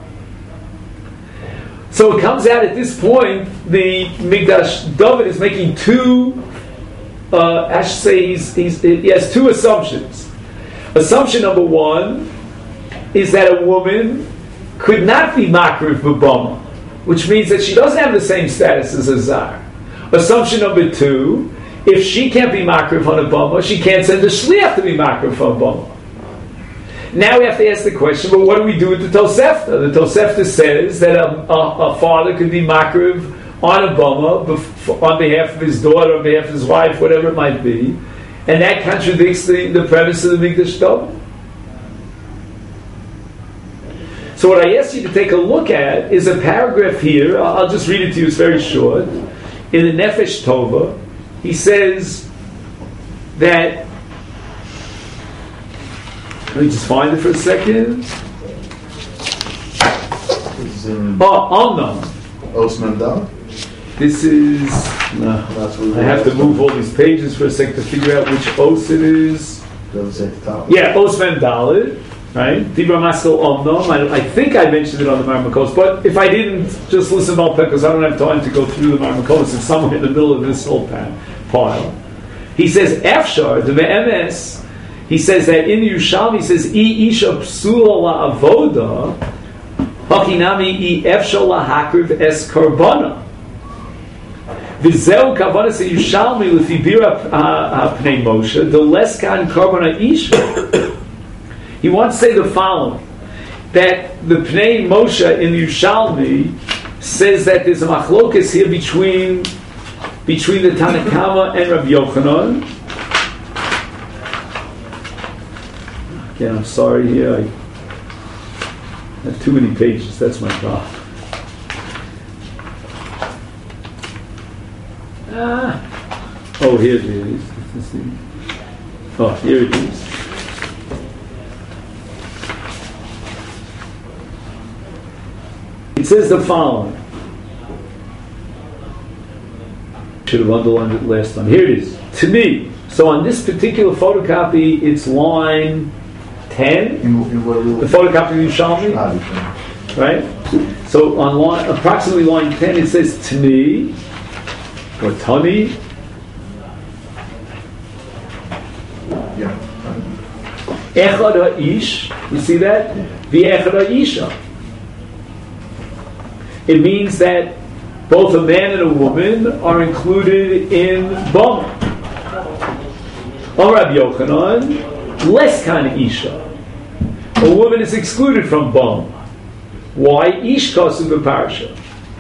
So it comes out at this point the Mikdash David is making two. Uh, I should say he's, he's, he has two assumptions. Assumption number one is that a woman could not be makriv b'bama, which means that she doesn't have the same status as a zar. Assumption number two, if she can't be makriv on a bama, she can't send a shliach to be makriv on a bama. Now we have to ask the question, but what do we do with the Tosefta? The Tosefta says that a, a, a father could be makriv on a bama bef- on behalf of his daughter, on behalf of his wife, whatever it might be, and that contradicts the, the premise of the Mikdash David. So what I ask you to take a look at is a paragraph here. I'll, I'll just read it to you. It's very short. In the Nefesh Tova, he says that. Let me just find it for a second. This is in Oh, Omnam. Osman Dal. This is. No, That's what we I have to move all these pages for a second to figure out which os it is. Does it say at the top? Yeah, Osman Dalit. Right? Dibra Maskal Omnom. I, I think I mentioned it on the Marmakos, but if I didn't, just listen about that because I don't have time to go through the Marmakos. It's somewhere in the middle of this whole pile. He says, Efshar, the M S, he says that in Yerushalmi, he says, I Isha Psula La Avoda, Hakinami I Efshar La Hakriv Es Karbana. V'zeu Kavanas Yerushalmi L'Fibira Pnei Moshe, the Leskan Karbana Isha. He wants to say the following, that the Pnei Moshe in Yerushalmi says that there's a machlokas here between between the Tanakama and Rabbi Yochanan. Again, I'm sorry here, I have too many pages, that's my problem. Ah. Oh, here it is. Oh, here it is. It says the following. Should have underlined it last time. Here it is. To me. So on this particular photocopy, it's line ten. In, in what we The photocopy of Yerushalmi. Ah, you Right? So on line, approximately line ten, it says to me, or Tani. Echad ha'ish, you see that? V'echad ha'isha. It means that both a man and a woman are included in Bama. Or Rabbi Yochanan, less kind of isha. A woman is excluded from Bama. Why? Ish kasu b'parsha.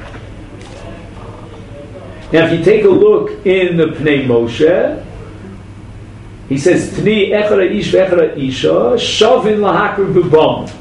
Now, if you take a look in the Pnei Moshe, he says, Tni echad ha'ish v'echad ha'isha shavin lahakriv b'bama.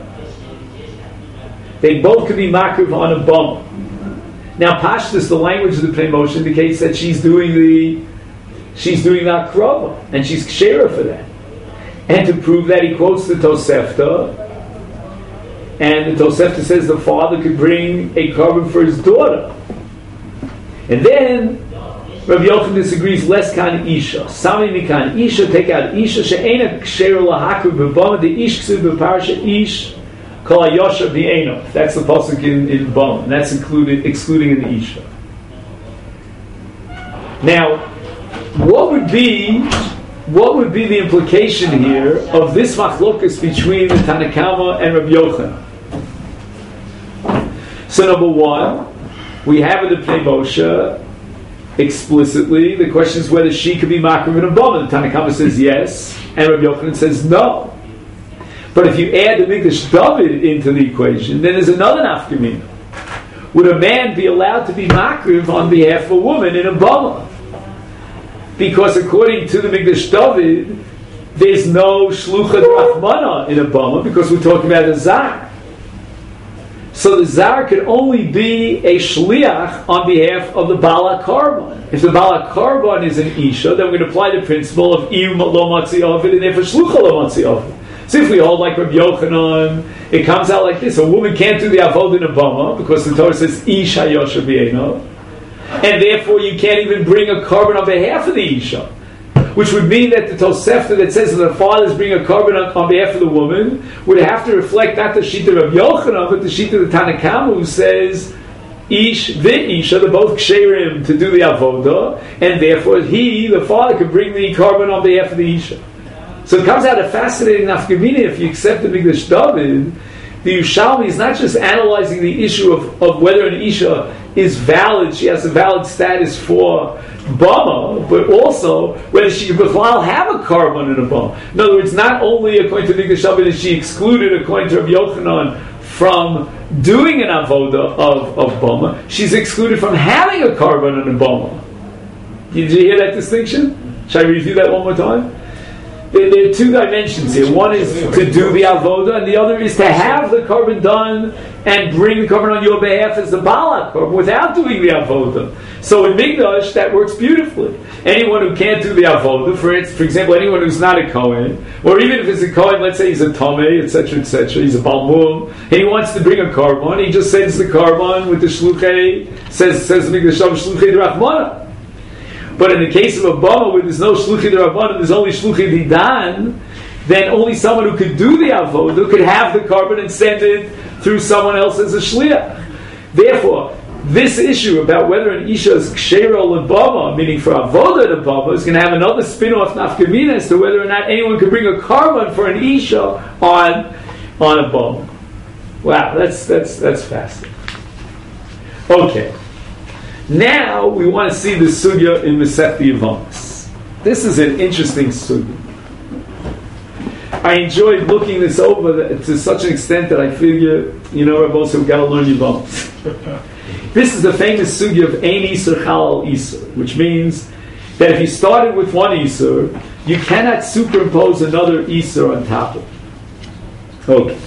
They both could be makriv on a bama. Now, Pashtus, the language of the Pnei Moshe indicates that she's doing the she's doing the akrava, and she's kshera for that. And to prove that, he quotes the Tosefta, and the Tosefta says the father could bring a korban for his daughter. And then Rabbi Yochanan disagrees. Less kan isha, sami mikan isha. Take out isha she'ena kshera lahakriv b'bama. The ish k'suv b'parsha ish. That's the pasuk in, in Bam, and that's included, excluding in the Isha. Now, what would be what would be the implication here of this machlokas between the Tanakama and Rabbi Yochanan? So, number one, we have in the Pnei Moshe explicitly the question is whether she could be makriv in a Bam. The Tanakama says yes, and Rabbi Yochanan says no. But if you add the Mikdash David into the equation, then there's another nafkamina. Would a man be allowed to be makriv on behalf of a woman in a bama? Because according to the Mikdash David, there's no shluchad rachmana in a bama because we're talking about a zar. So the zar can only be a shliach on behalf of the bala karban. If the bala karban is an isha, then we're going to apply the principle of im lo matzi ovid and therefore shlucha lo matzi ovid. So if we hold like Rabbi Yochanan, it comes out like this: a woman can't do the avodah in a bama because the Torah says ish hayosha b'eino, and therefore you can't even bring a korban on behalf of the isha, which would mean that the Tosefta that says that the fathers bring a korban on, on behalf of the woman would have to reflect not the shita of Rabbi Yochanan but the shita of the Tanakama, who says ish v'isha, they're both ksherim to do the avodah, and therefore he, the father, could bring the korban on behalf of the isha. So it comes out a fascinating nafkamina if you accept the Mikdash David. The Yerushalmi is not just analyzing the issue of, of whether an Isha is valid, she has a valid status for Bama, but also whether she could have a korban in a Bama. In other words, not only according to the Mikdash David is she excluded according to Rabbi Yochanan from doing an avodah of, of Bama, she's excluded from having a korban in a Bama. Did you hear that distinction? Shall I review that one more time? There, there are two dimensions here. One is to do the avodah, and the other is to have the korban done and bring the korban on your behalf as the balak korban without doing the avodah. So in Mikdash, that works beautifully. Anyone who can't do the avodah, for for example, anyone who's not a Kohen, or even if it's a Kohen, let's say he's a Tomei, et cetera, et cetera, he's a Balmum, and he wants to bring a korban, he just sends the korban with the shluchei, says says the Mikdash shluchei d'rachmana. But in the case of a bama where there's no shluchei d'rabbanan, there's only shluchei didan, then only someone who could do the avodah could have the korban and send it through someone else as a shliach. Therefore, this issue about whether an isha is ksheira lebama, meaning for avodah lebama, is going to have another spin-off nafkamina as to whether or not anyone could bring a korban for an isha on on a bama. Wow, that's that's that's fascinating. Okay. Now we want to see the sugya in Masechta Yevamos. This is an interesting sugya. I enjoyed looking this over to such an extent that I figure, you know, Rabbi, also we've got to learn Yevamos. This is the famous sugya of Ein Isur Chalal Isur, which means that if you started with one Isur, you cannot superimpose another Isur on top of it. Okay.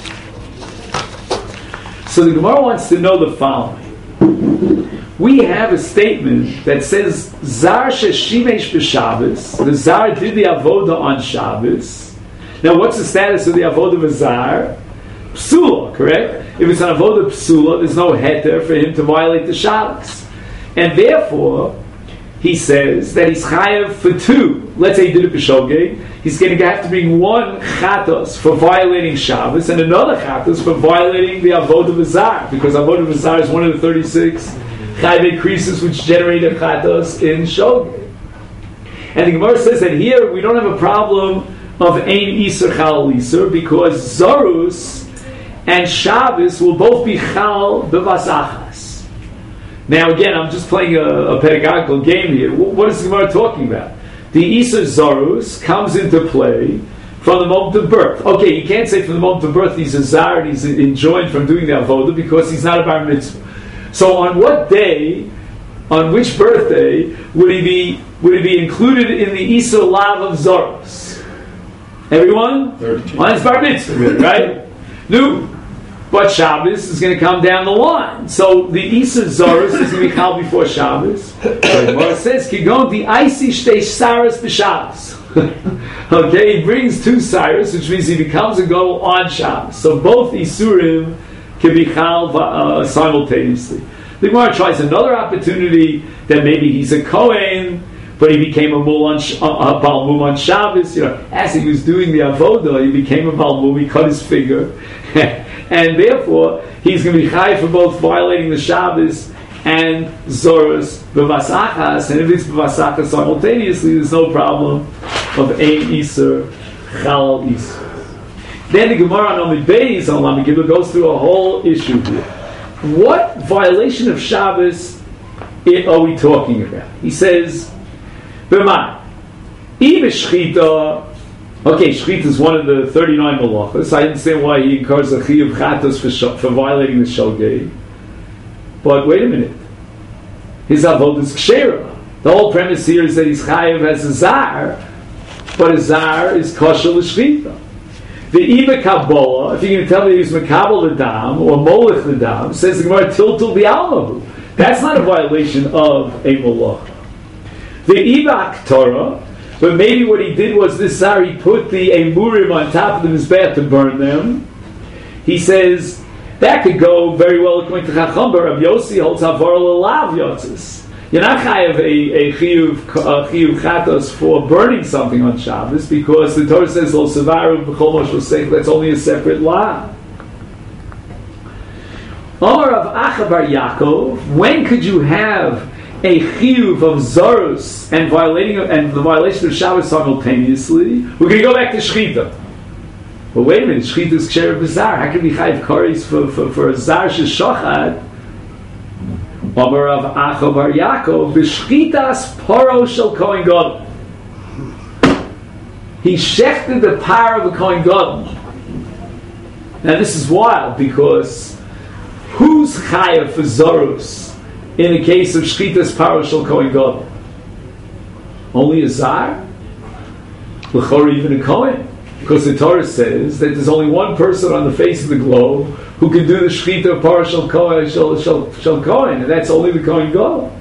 So the Gemara wants to know the following. We have a statement that says Zar sheshimesh b'Shabbos. The Zar did the avodah on Shabbos. Now, what's the status of the avodah of Zar? Psula, correct? If it's an avodah psula, there's no heter for him to violate the Shabbos, and therefore he says that he's chayav for two. Let's say he did it b'shogeg. He's going to have to bring one chatos for violating Shabbos and another chatos for violating the avodah of Zar, because avodah of Zar is one of the thirty-six chayve creases which generate a chatos in shogeg. And the Gemara says that here we don't have a problem of Ein Isur Chal Isur because Zorus and Shabbos will both be Chal B'Vasachas. Now again, I'm just playing a, a pedagogical game here. What is the Gemara talking about? The Isur Zorus comes into play from the moment of birth. Okay, you can't say from the moment of birth he's a Zar and he's enjoined from doing the Avodah because he's not a Bar Mitzvah. So on what day, on which birthday, would he be would he be included in the Isur Lav of Zorus? Everyone? thirty-two. On his Bar Mitzvah, right? No. But Shabbos is going to come down the line. So the Isur Zorus is going to be called before Shabbos. But it says, Kigon the Isi Shtei Saras B'Shabbos. Okay, he brings two Cyrus, which means he becomes a Gadol on Shabbos. So both Isurim can be Chal uh, simultaneously. The Gemara tries another opportunity that maybe he's a Kohen, but he became a Mul on, uh, a Baal Mum on Shabbos. You know, as he was doing the Avodah, he became a Baal Mum, he cut his finger. And therefore, he's going to be Chai for both violating the Shabbos and Zorus B'Vasachas. And if it's B'Vasachas simultaneously, there's no problem of Ein Isur Chal Isur. Then the Gemara on Amid Beis on Lamed Gimel goes through a whole issue here. What violation of Shabbos are we talking about? He says, B'ma, Ibe Shchita. Okay, Shchita is one of the thirty-nine malachas. I understand why he incurs a chiyuv chatos for, for violating the shogeg. But wait a minute. His avodah is kshera. The whole premise here is that he's chayiv as a zar, but a zar is kosher l'shchita. The Iba Kabbalah, if you're going to tell me he's Makabal the Dam or Molech the Dam, says the Gemara Tiltul B'Almahu. That's not a violation of a Malacha. The Iba Aktorah, but maybe what he did was this Zar, he put the Emurim on top of the Mizbeach to burn them. He says, that could go very well according to Chacham, but Rav Yossi holds Havar L'Lav Yotzis. You're not chayav a, a chiyuv, a chiyuv chatos for burning something on Shabbos because the Torah says Lo Sevaru B'Chol Moshe Seich. That's only a separate law. Omar of Acha Bar Yaakov. When could you have a chiyuv of zorus and violating and the violation of Shabbos simultaneously? We're going to go back to shchita. But wait a minute, shchita is ksher b'zar. How can we chayav kares for for for a zar sheshachad? Amar of Acha Bar Yaakov, b'shchitas paro shel Kohen Gadol. He shechted the power of a Kohen Gadol. Now this is wild because who's chayav for zorus in the case of shchitas paro shel Kohen Gadol? Only a zar? L'chorah even a Kohen? Because the Torah says that there's only one person on the face of the globe who can do the shechita of Parah Shel Kohen, Shel, Shel, Shel Kohen, and that's only the Kohen Gadol.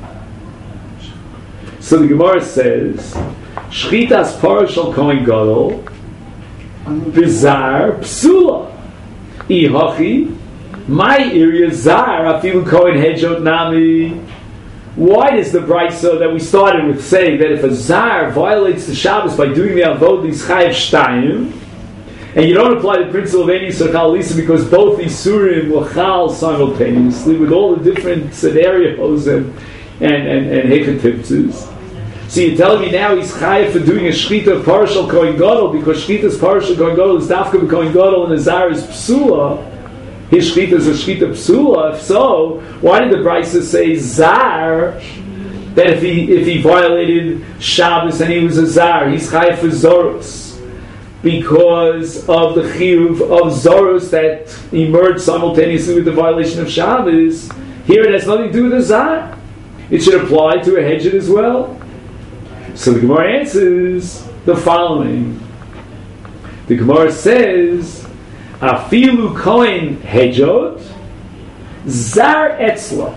So the Gemara says, Shchitas Parah Shel Kohen Gadol, Bizar Psula, Ihachi, my area Zar, Afilu Kohen Hejot Nami. Why does the brayso that we started with say that if a zar violates the Shabbos by doing the avodah, he's chayav shtayim, and you don't apply the principle of any Yisur Lisa because both Isurim will chal simultaneously with all the different scenarios and and and, and hekatiptzes. So you're telling me now he's chayav for doing a shchita of Parah Shel Kohen Gadol because shchita's Parah Shel Kohen Gadol is dafka of Kohen Gadol and the zar is psula. His shchita is a shchita psula. If so, why did the Brisa say zar? That if he if he violated Shabbos and he was a zar, he's chayav for zorus because of the chiyuv of zorus that emerged simultaneously with the violation of Shabbos. Here it has nothing to do with a zar. It should apply to a hedjit as well. So the Gemara answers the following. The Gemara says, Afilu Kohen Hejot Zar Etzlo.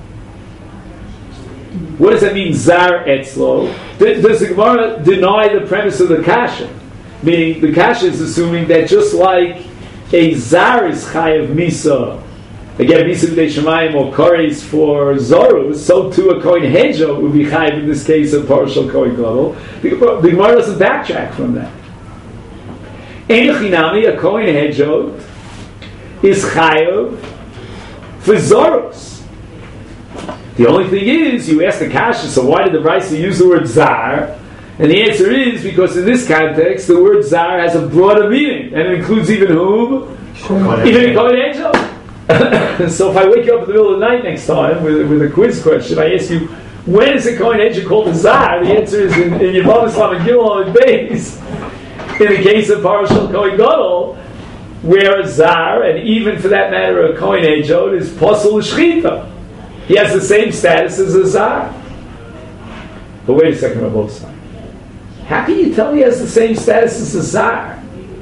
What does that mean, Zar Etzlo? Does the Gemara deny the premise of the Kasha? Meaning, the Kasha is assuming that just like a Zar is Chayav Misa, again, Misa B'dei Shemayim or Kares for Zorus, so too a Kohen Hejot would be Chayav in this case of Parah Shel Kohen Gadol. The Gemara doesn't backtrack from that. Enochinami, a Kohen Hejot, is chayav for Zorus. The only thing is, you ask the Kasha, so why did the Brisa use the word Zar? And the answer is because in this context, the word zar has a broader meaning, and it includes even whom? Even a Kohen angel. So if I wake you up in the middle of the night next time with, with a quiz question, I ask you, when is a Kohen angel called a zar? The answer is in, in Yevamos Lamed Gimel and Beis. In the case of Parashal Kohen Gadol, where a zar, and even for that matter a Kohen angel, is posel l'shchita. He has the same status as a zar. But wait a second, Rabbi Osai. How can you tell me he has the same status as a zar?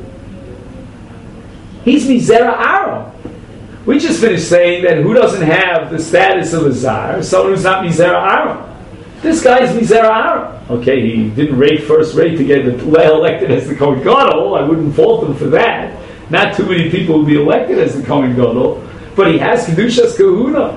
He's Mizera Aaron. We just finished saying that who doesn't have the status of a zar? Someone who's not Mizera Aaron. This guy is Mizera Aaron. Okay, he didn't rate first rate to get elected as the Kohen Gadol. I wouldn't fault him for that. Not too many people will be elected as the Kohen Gadol. But he has Kedushas Kahuna.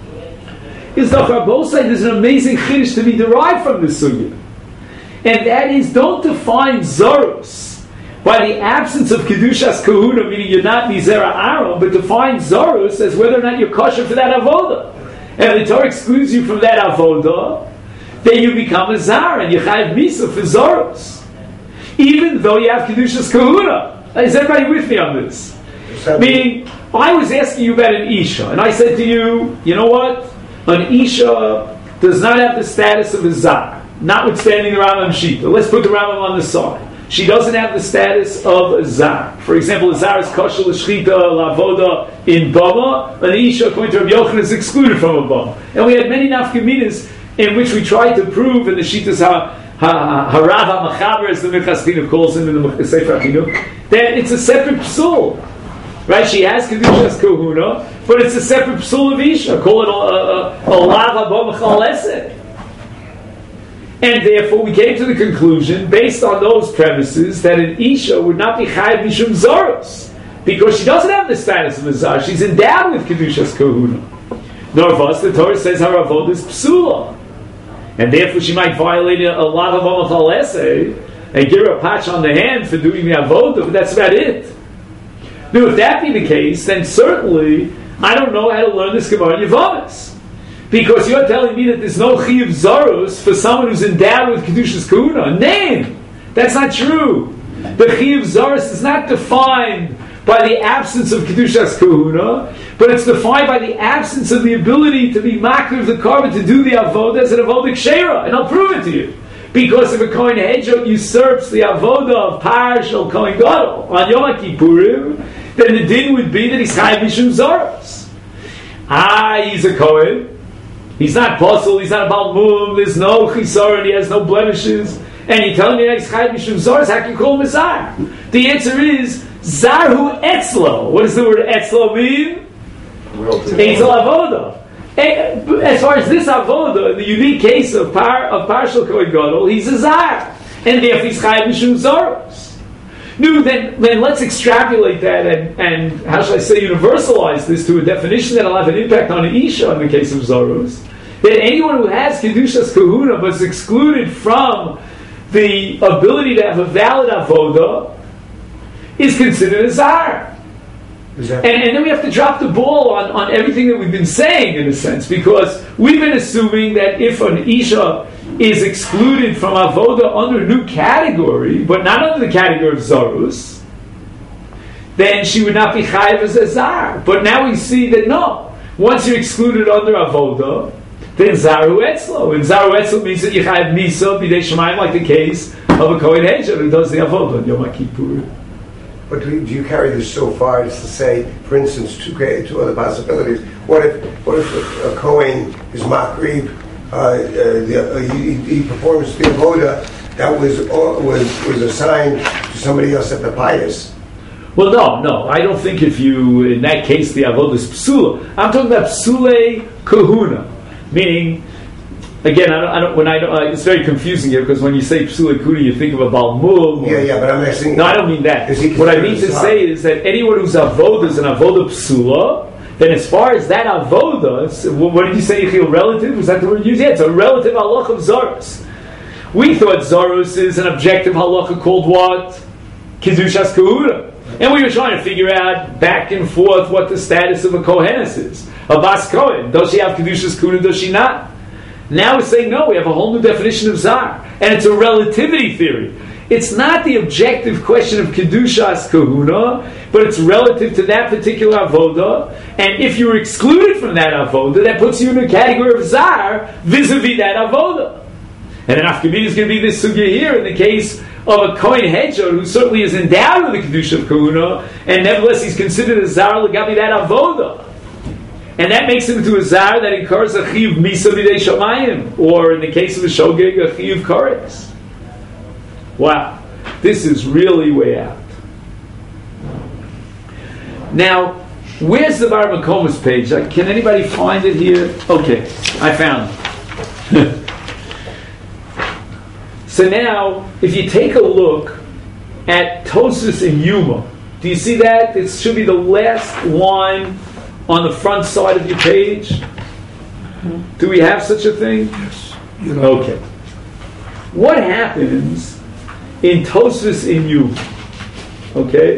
Is the Rabosai, there's an amazing chiddush to be derived from this sugya. And that is, don't define Zorus by the absence of Kedushas Kahuna, meaning you're not Mizera Aaron, but define Zorus as whether or not you're kosher for that avoda. And if the Torah excludes you from that avoda, then you become a zar, and you chayav misa for Zorus. Even though you have Kedushas Kahuna. Is everybody with me on this? Meaning, I was asking you about an Isha, and I said to you, you know what? An Isha does not have the status of a zar, notwithstanding the Rambam Shita. Let's put the Rambam on the side. She doesn't have the status of a zar. For example, a zar is kosher l'shchita lavoda in Bama. An Isha, according to Rabbi Yochanan, is excluded from a Bama. And we had many nafkaminas in which we tried to prove in the Shitas ha Harav HaMachaber, as the Minchas Chinuch calls him in the Sefer HaChinuch, that it's a separate psul. Right? She has Kedushas Kahuna, but it's a separate psul of Isha. Call it a Lav Haba Mechal Esed. And therefore we came to the conclusion, based on those premises, that an Isha would not be Chayav Mishum Zoros, because she doesn't have the status of a Zar. She's endowed with Kedushas Kahuna. Norvas, the Torah says her Avod is Psula. And therefore she might violate a Lav Haba Mechal Esed and give her a patch on the hand for doing the Avodah, but that's about it. Now, if that be the case, then certainly I don't know how to learn this Gemara in Yevamos, because you're telling me that there's no Chiyuv Zarus for someone who's endowed with Kedushas Kahuna. Name! That's not true. The Chiyuv Zarus is not defined by the absence of Kedushas Kahuna, but it's defined by the absence of the ability to be makriv of the korban, to do the avodah as an avodah kshera, and I'll prove it to you. Because if a Kohen Hedjot usurps the avodah of Parashal Kohen Gadol on Yom Kippurim, then the din would be that he's chayav mishum zaros. Ah, he's a Kohen. He's not posel. He's not a Baal Mum. There's no chisaron. He has no blemishes. And you're telling me that he's chayav mishum zaros? How can you call him a zar? The answer is zarhu etzlo. What does the word etzlo mean? He's a avodah. As far as this avodah, the unique case of par of Parashal Kohen Gadol, he's a zar, and therefore he's chayav mishum zaros. No, then, then let's extrapolate that and, and how shall I say universalize this to a definition that'll have an impact on Isha in the case of zaros. That anyone who has Kedushas Kahuna but is excluded from the ability to have a valid avodah is considered a zar. And, and then we have to drop the ball on, on everything that we've been saying, in a sense, because we've been assuming that if an Isha is excluded from Avodah under a new category, but not under the category of Zarus, then she would not be Chayav as a Zar. But now we see that no, once you're excluded under Avodah, then Zaru Etzlo. And Zaru Etzlo means that you Chayav Misa, B'dei Shemayim, like the case of a Kohen Hedjot who does the Avodah on Yom Kippur. But do you, do you carry this so far as to say, for instance, two, two other possibilities? What if what if a, a Kohen is Makrib, uh, uh, the, uh, he, he performs the avodah that was uh, was was assigned to somebody else at the pious? Well, no, no. I don't think if you, in that case, the avodah is psula. I'm talking about psule kahuna, meaning. Again, I don't, I don't, when I don't, uh, it's very confusing here because when you say psula kahuna, you think of a balmul. Yeah, yeah, but I'm asking. No, I don't mean that. What I mean to say is that anyone who's avodah is an avodah psula. Then, as far as that avodah, what did you say? Yechiel, relative? Was that the word used? Yeah, it's a relative halacha of zaros. We thought zaros is an objective halacha called what? Kedushas kahuna. And we were trying to figure out back and forth what the status of a kohenes is. A bas kohen. Does she have kedushas kahuna? Does she not? Now we're saying, no, we have a whole new definition of Zar. And it's a relativity theory. It's not the objective question of Kedushas Kahuna, but it's relative to that particular Avoda. And if you're excluded from that Avoda, that puts you in a category of Zar vis-a-vis that Avoda. And an Afkamid is going to be this sugya here in the case of a Kohen Hedger who certainly is endowed with the Kedusha of Kahuna, and nevertheless he's considered a Zar L'gabi that Avoda. And that makes him into a Zar that incurs a Chiyuv Misa B'dei Shamayim, or in the case of a Shogeg, a Chiyuv Koretz. Wow, this is really way out. Now, where's the Bar Makomas page? Can anybody find it here? Okay, I found it. So now, if you take a look at Tosfos in Yuma, do you see that? It should be the last line on the front side of your page. Do we have such a thing? Yes. You know. Okay. What happens in Tosfos in Yuma? Okay.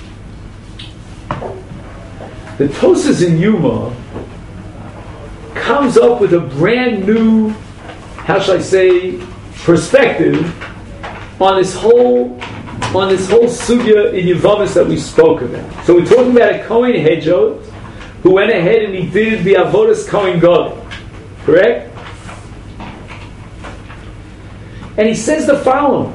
The Tosfos in Yuma comes up with a brand new, how shall I say, perspective on this whole on this whole sugya in Yevamos that we spoke about. So we're talking about a Kohen Hedjot who went ahead and he did the Avodas Kohen Gadol, correct? And he says the following.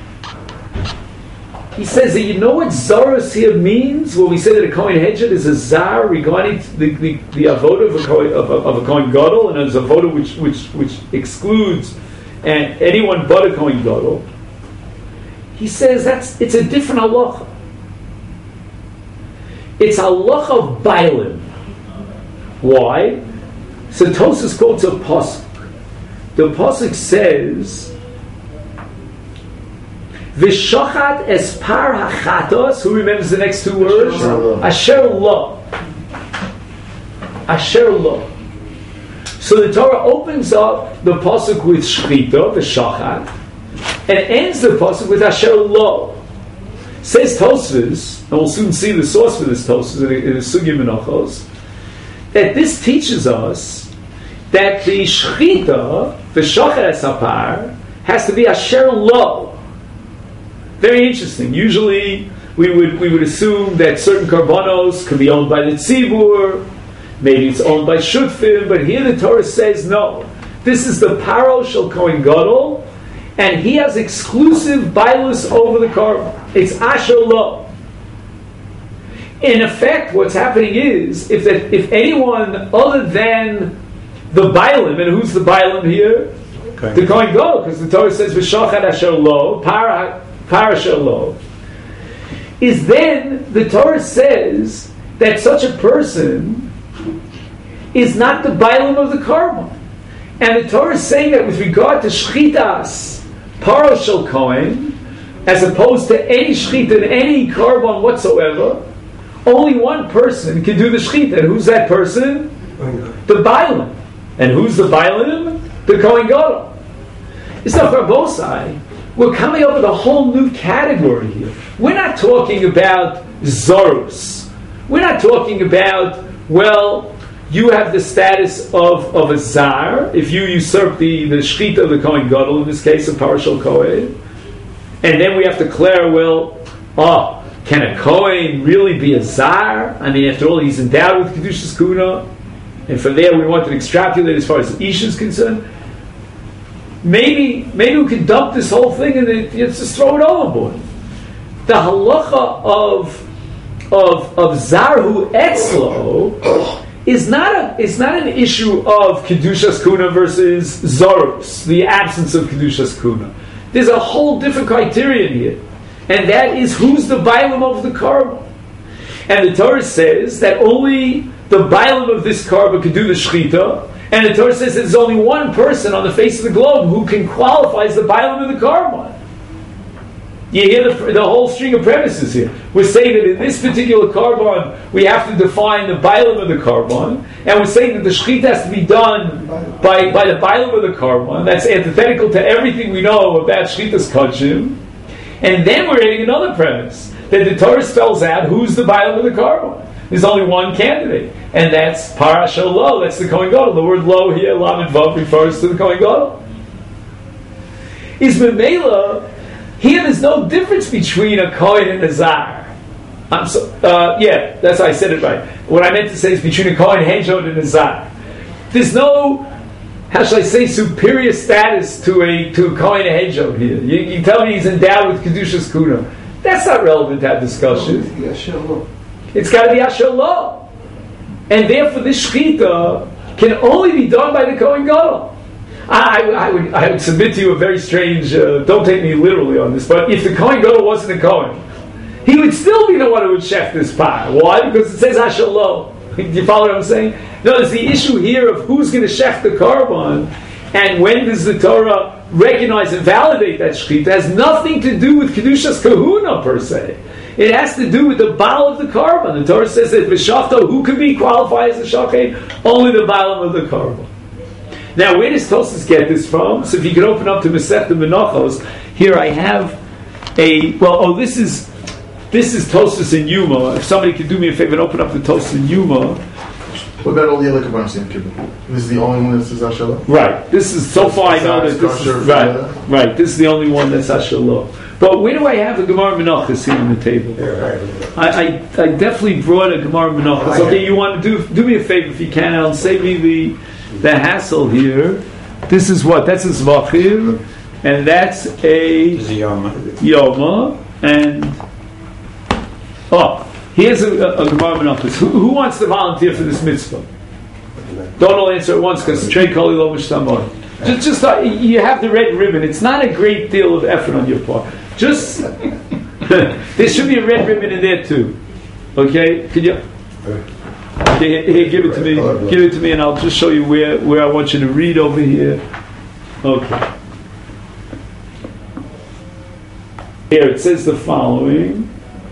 He says that you know what Zaros here means when we say that a Kohen Hedjot is a Zar regarding the, the, the Avodah of a Kohen, of, of a Kohen Gadol, and there's a Avodah which, which, which excludes and anyone but a Kohen Gadol. He says that's it's a different halacha. It's halacha of Bailim. Why? So Tosfos quotes a pasuk. The pasuk says, "V'shachat espar hachatos." Who remembers the next two words? Asher lo. Asher lo. So the Torah opens up the pasuk with shchita, the shachat, and ends the pasuk with asher lo. Says Tosfos, and we'll soon see the source for this Tosfos in the Sugya Menachos, that this teaches us that the shchita, the shachat esapar, has to be asher lo. Very interesting. Usually we would we would assume that certain karbanos can be owned by the tzibur. Maybe it's owned by Shutfim, but here the Torah says no. This is the Paro Shel Kohen Gadol, and he has exclusive bailus over the korban. It's Asher Lo. In effect, what's happening is, if that, if anyone other than the Bailim, and who's the Bailim here? Okay. The Kohen Gadol, because the Torah says V'shachat Asher Lo, Par Asher Lo, is then the Torah says that such a person is not the Bailim of the Karban. And the Torah is saying that with regard to Shchitas, Paro Shel Kohen, as opposed to any Shchita in any Karban whatsoever, only one person can do the Shchita. And who's that person? The Bailim. And who's the Bailim? The Kohen Gadol. It's not Rabosai. We're coming up with a whole new category here. We're not talking about Zorus. We're not talking about, well, you have the status of, of a Zar, if you usurp the, the Shchita of the Kohen Gadol, in this case, a Parashal Kohen. And then we have to declare, well, oh, can a Kohen really be a Zar? I mean, after all, he's endowed with Kedushas Kuna. And from there, we want to extrapolate as far as Ish is concerned. Maybe maybe we could dump this whole thing and then just throw it overboard. The halacha of, of, of Zarhu Etzlo is not a it's not an issue of Kedushas Kuna versus Zorus, the absence of Kedushas Kuna. There's a whole different criterion here, and that is who's the Bailim of the Karban. And the Torah says that only the Bailim of this Karban can do the Shchita, and the Torah says there's only one person on the face of the globe who can qualify as the Bailim of the Karban. You hear the, the whole string of premises here. We're saying that in this particular Karban, we have to define the Bailim of the Karban, and we're saying that the Shchita has to be done by, by the Bailim of the Karban. That's antithetical to everything we know about Shchita's Kodshim. And then we're adding another premise, that the Torah spells out who's the Bailim of the Karban. There's only one candidate, and that's Parasha Lo. That's the Kohen Gadol. The word Lo here, Lamed Vav, refers to the Kohen Gadol. Is Memela, here there's no difference between a Kohen and a Zar. I'm so, uh, yeah, that's how I said it right. What I meant to say is between a Kohen Hedjod and a Zar. There's no, how shall I say, superior status to a to a Kohen Hedjod here. You, you tell me he's endowed with Kedushas Kuna. That's not relevant to that discussion. It's got to be Asher Lo. And therefore this Shechita can only be done by the Kohen Gadol. I, I, would, I would submit to you a very strange, uh, don't take me literally on this, but if the Kohen Gadol wasn't a Kohen, he would still be the one who would chef this pie. Why? Because it says Asher Lo. Do you follow what I'm saying? No, there's the issue here of who's going to chef the Karban, and when does the Torah recognize and validate that Shechita. It has nothing to do with Kedushas Kahuna per se. It has to do with the Baal of the Karban. The Torah says that V'shafto, who can be qualified as a Shachet? Only the Baal of the Karban. Now, where does Tosfos get this from? So if you could open up to Masechta Menachos, here I have a, well, oh, this is this is Tosfos in Yuma. If somebody could do me a favor and open up the Tosfos in Yuma. What about all the other Kabbalah Sim Kippur? This is the only one that says Asher Lo? Right. This is, so far I know that this is, right, right, this is the only one that's Asher Lo. But where do I have a Gemara Menachos here on the table? I, I, I definitely brought a Gemara Menachos. Okay, you want to do do me a favor if you can, I'll save me the the hassle here. This is what? That's a Zvachir, and that's a Yoma. Yoma, and oh, here's a, a, a Gemara Menachos. Who, who wants to volunteer for this mitzvah? Don't all answer at once because Trey Koli Lo Mishtamor. Just, just uh, you have the red ribbon. It's not a great deal of effort on your part. Just there should be a red ribbon in there too. Okay, could you? Here, here, give it to me. Give it to me, and I'll just show you where, where I want you to read over here. Okay. Here it says the following.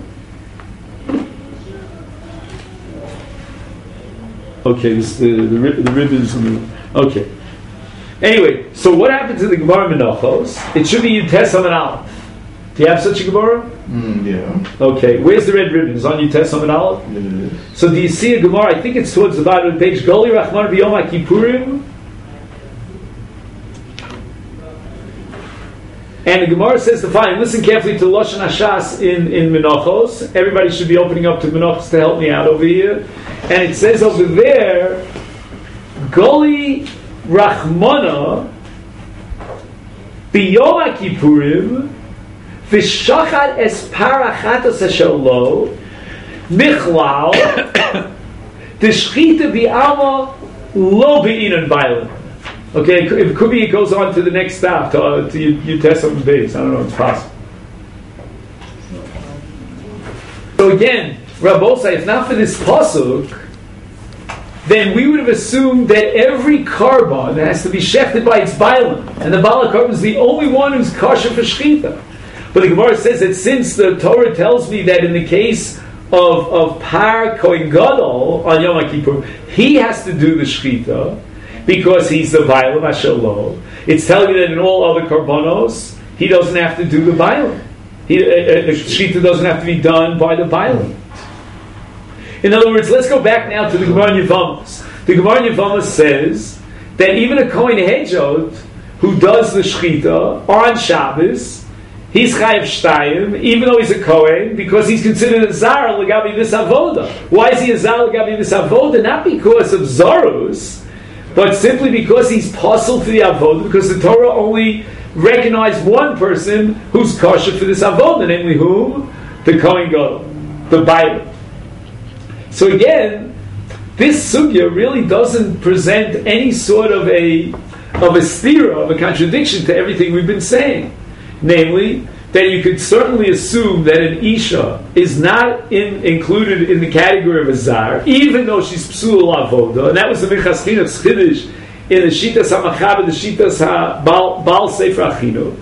Okay, this the the, rib, the ribbons and the okay. Anyway, so what happened to the Gemara Menachos? It should be Yutes Amud Aleph. Do you have such a Gemara? Mm, yeah. Okay, where's the red ribbon? Is on Yutes Amud Aleph? Yeah, it is. So do you see a Gemara? I think it's towards the bottom of the page. Goli Rachman B'Yom HaKippurim. And the Gemara says the following. Listen carefully to Lashon Hashas in, in Menachos. Everybody should be opening up to Menachos to help me out over here. And it says over there, Goli Rachmana B'Yom HaKippurim V'shachat es parachatos asher lo Michlal D'shchita B'Alma Lo B'inan Bailan. Okay, it could be it goes on to the next stop, to, uh, to you, you test something base. I don't know, it's possible. So again, Rabbosai, if not for this pasuk, then we would have assumed that every carbon has to be shechted by its bailam, and the bala carbon is the only one who's kosher for shechita. But the Gemara says that since the Torah tells me that in the case of of Par Kohen Gadol on Yom Kippur, he has to do the shechita because he's the bailam asher lo. It's telling me that in all other karbonos he doesn't have to do the bailam. He, uh, the shechita doesn't have to be done by the bailam. In other words, let's go back now to the Gemara in Yevamos. The Gemara in Yevamos says that even a Kohen Hedjod who does the Shechita on Shabbos, he's Chayav Shtayim, even though he's a Kohen, because he's considered a Zar L'gabi this Avoda. Why is he a Zar L'gabi this Avoda? Not because of Zarus, but simply because he's possible for the Avoda, because the Torah only recognized one person who's kosher for this Avoda, namely whom? The Kohen Gadol, the Bible. So again, this sugya really doesn't present any sort of a of a stira, of a contradiction to everything we've been saying. Namely, that you could certainly assume that an Isha is not in, included in the category of a Zar, even though she's Psul Avoda, and that was the Minchas Chinuch Chiddush in the Shitas HaMachab, the Shitas HaBal Sefer HaChinuch.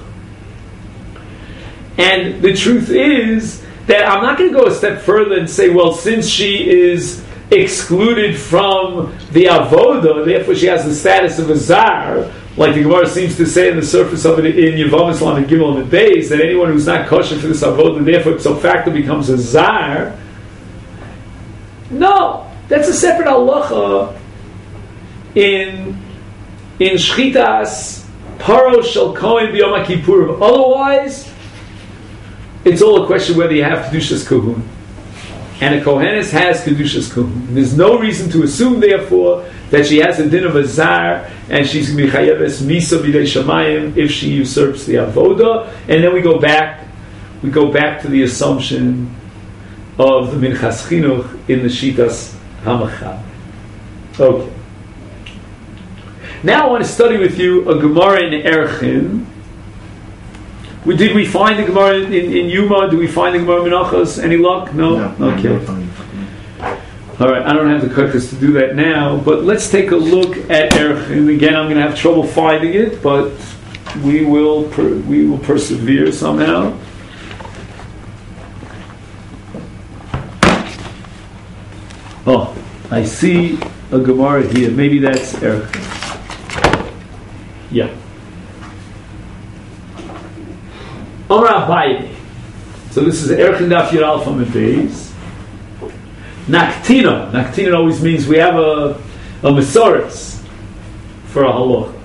And the truth is that I'm not going to go a step further and say, well, since she is excluded from the Avoda, therefore she has the status of a Zar, like the Gemara seems to say in the surface of it in Yevamos Lamed Gimel and Beis, that anyone who's not kosher for this Avoda, therefore so facto becomes a Zar. No, that's a separate halacha in in shchitas paro shel kohen b'yom kippurim. Otherwise, it's all a question whether you have kedushas kohun, and a kohenes has kedushas kohun. There's no reason to assume, therefore, that she has a din of a zar and she's going to be chayeves misa b'dei shamayim if she usurps the avoda. And then we go back, we go back to the assumption of the minchas chinuch in the shitas hamachab. Okay. Now I want to study with you a Gemara in Erchin. We, did we find the Gemara in, in, in Yuma? Did we find the Gemara in Menachos? Any luck? No? No. Okay. No. All right, I don't have the kochos to do that now, but let's take a look at Erchin. Again, I'm going to have trouble finding it, but we will per, we will persevere somehow. Oh, I see a Gemara here. Maybe that's Erchin. Yeah. Amar Abaye. So this is Erchin Daf Yud Alpha Beis. Naktina. Naktina always means we have a a mesoris for a halacha.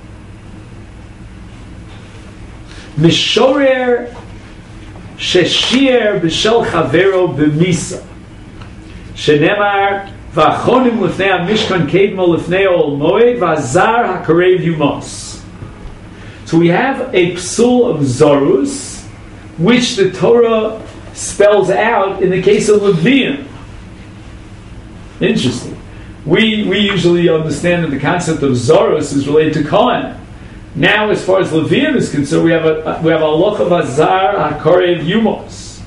Mishorer sheshir b'shel chavero b'misa. Shenemar v'achonim lefnei mishkan kedmo lefnei ol moed v'azar hakarev yumos. So we have a psul of zarus, which the Torah spells out in the case of Levium. Interesting. We we usually understand that the concept of zarus is related to Kohen. Now, as far as Levium is concerned, we have a we have a loch of azar hakarev yumos.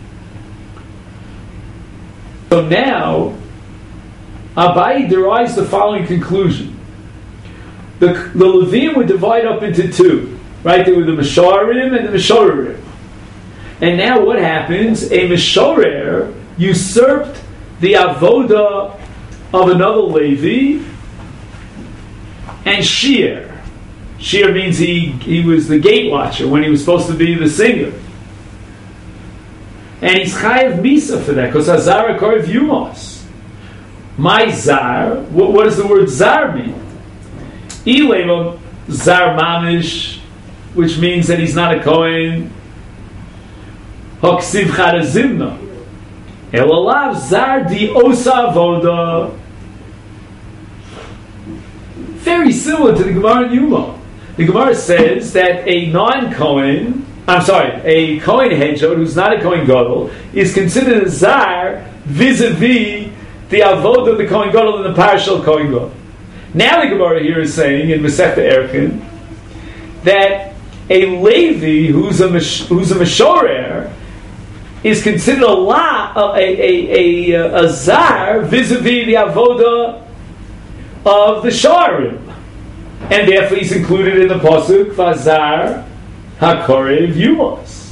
So now, Abaye derives the following conclusion. The, the Levium would divide up into two, right? There were the Meshorim and the Meshorerim. And now what happens? A Meshorer usurped the avoda of another Levi and Shir. Shir means he, he was the gate watcher when he was supposed to be the singer. And he's chayav misa for that, because Azar HaKorev Yumos. My zar, what, what does the word zar mean? Ilema zar mamish, which means that he's not a kohen. Hoksiv charazimna. Elalav zar di osa avoda. Very similar to the Gemara in Yuma. The Gemara says that a non-kohen, I'm sorry, a kohen hedjot who's not a kohen gadol is considered a zar vis-a-vis the avoda of the kohen gadol and the partial kohen gadol. Now the Gemara here is saying in Masechta Erchin that a Levi who's a who's a Meshorer is considered a la a a a, a zar vis-a-vis the avoda of the Shorim, and therefore he's included in the pasuk Vazar Hakorev Yumos.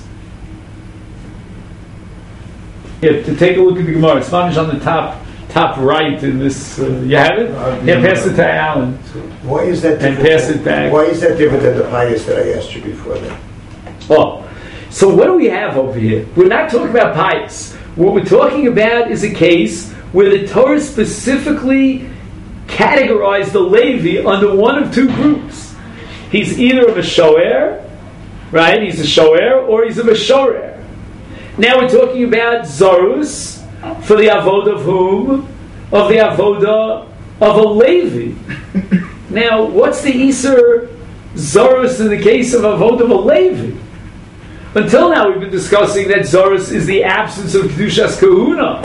Yeah, to take a look at the Gemara, it's managed on the top. Top right in this, uh, you have it? Uh, yeah, pass it to Alan. Why is that and different? pass it back. Why is that different than the pious that I asked you before then? Oh, so what do we have over here? We're not talking about pious. What we're talking about is a case where the Torah specifically categorized the Levi under one of two groups. He's either a Meshoer, right? He's a Shoer, or he's a Meshorer. Now we're talking about Zarus, for the avoda of whom? Of the avoda of a Levi. Now, what's the Iser Zorus in the case of avoda of a Levi? Until now, we've been discussing that Zorus is the absence of Kedushas Kahuna.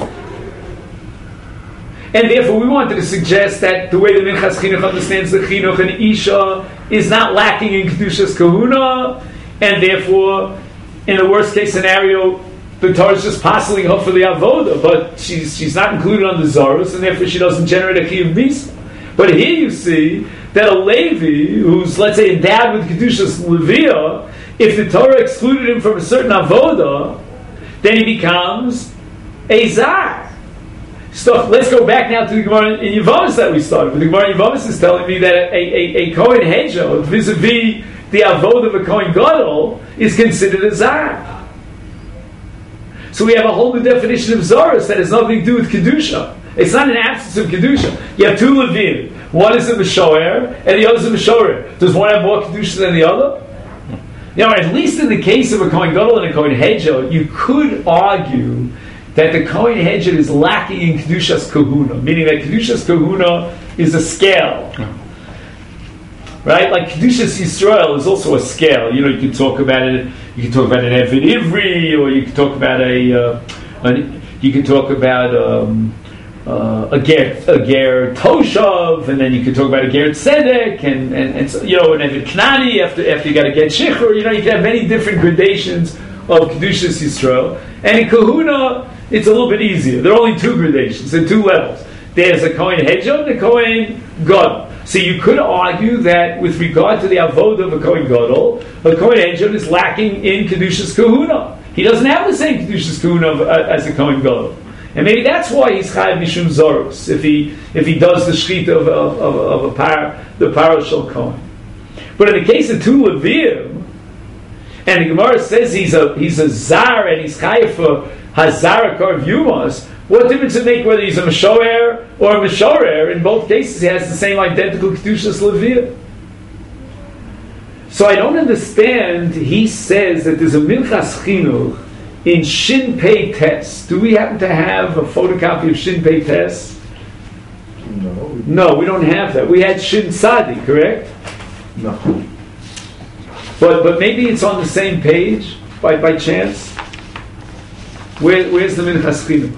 And therefore, we wanted to suggest that the way the Minchas Chinuch understands the Chinuch and Isha is not lacking in Kedushas Kahuna, and therefore, in the worst case scenario, the Torah is just passing her for the avoda, but she's she's not included on the Zorus, and therefore she doesn't generate a chiyuv misa. But here you see that a Levi, who's, let's say, endowed with Kedushas Leviah, if the Torah excluded him from a certain avoda, then he becomes a zar. So let's go back now to the Gemara in Yevamos that we started. The Gemara in Yevamos is telling me that a, a, a Kohen Hedjot, vis-a-vis the avoda of a Kohen Gadol, is considered a zar. So we have a whole new definition of Zorus that has nothing to do with Kedusha. It's not an absence of kedusha. You have two levim. One is a mishoer, and the other is a mishorer. Does one have more kedusha than the other? You know, at least in the case of a Kohen Gadol and a Kohen Hedjah, you could argue that the Kohen Hedjah is lacking in kedushas kahuna, meaning that kedushas kahuna is a scale. Right? Like Kedushas Yisrael is also a scale. You know, you can talk about it. You can talk about an Evid Ivri, or you can talk about a. Uh, an, you can talk about um, uh, a ger a ger toshav, and then you can talk about a ger tzedek, and and, and so, you know, an Evid Knani after after you got to get shichur. You know, you can have many different gradations of Kedushas Yisrael, and in Kahuna it's a little bit easier. There are only two gradations and two levels. There's a Kohen Hedjah and a Kohen Gadol. So you could argue that with regard to the avodah of a Kohen Gadol, a Kohen Hedjah is lacking in Kedushas Kahuna. He doesn't have the same Kedushas Kahuna of, uh, as a Kohen Gadol. And maybe that's why he's chayav mishum zoros, if he if he does the shechita of, of, of, of a par, the paroshal Kohen. But in the case of two Levim, and the Gemara says he's a he's a zar and he's chayav for hazara karv yumas, what difference does it make whether he's a Meshorer or a Meshorer? In both cases, he has the same identical Kedushas Leviyah. So I don't understand. He says that there's a Minchas Chinuch in Shin Pei Tes. Do we happen to have a photocopy of Shin Pei Tes? No. No, we don't have that. We had Shin Sadi, correct? No. But but maybe it's on the same page by by chance. Where, where's the Minchas Chinuch?